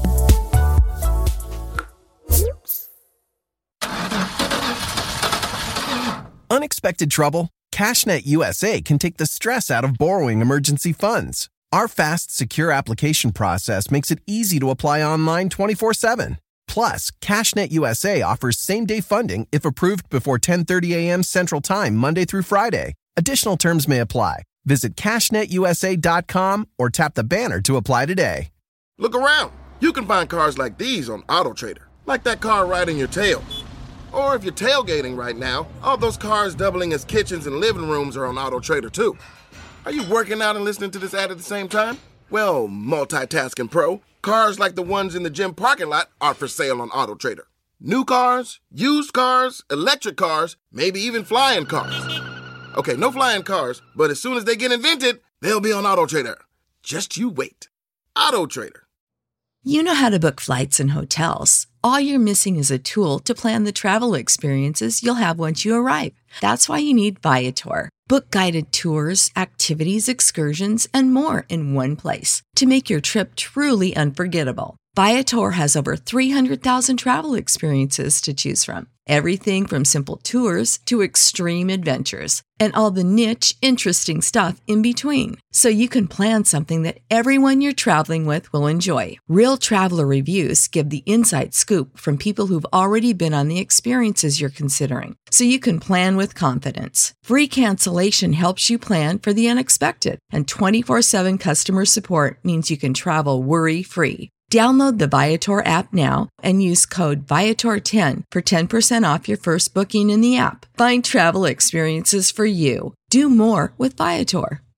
Unexpected trouble? CashNet U S A can take the stress out of borrowing emergency funds. Our fast, secure application process makes it easy to apply online twenty-four seven. Plus, CashNet U S A offers same-day funding if approved before ten thirty a.m. Central Time, Monday through Friday. Additional terms may apply. Visit cash net u s a dot com or tap the banner to apply today. Look around. You can find cars like these on AutoTrader, like that car riding your tail. Or if you're tailgating right now, all those cars doubling as kitchens and living rooms are on AutoTrader too. Are you working out and listening to this ad at the same time? Well, multitasking pro, cars like the ones in the gym parking lot are for sale on AutoTrader. New cars, used cars, electric cars, maybe even flying cars. Okay, no flying cars, but as soon as they get invented, they'll be on AutoTrader. Just you wait. AutoTrader. You know how to book flights and hotels. All you're missing is a tool to plan the travel experiences you'll have once you arrive. That's why you need Viator. Book guided tours, activities, excursions, and more in one place to make your trip truly unforgettable. Viator has over three hundred thousand travel experiences to choose from. Everything from simple tours to extreme adventures, and all the niche, interesting stuff in between. So you can plan something that everyone you're traveling with will enjoy. Real traveler reviews give the inside scoop from people who've already been on the experiences you're considering. So you can plan with confidence. Free cancellation helps you plan for the unexpected. And twenty-four seven customer support means you can travel worry-free. Download the Viator app now and use code Viator ten for ten percent off your first booking in the app. Find travel experiences for you. Do more with Viator.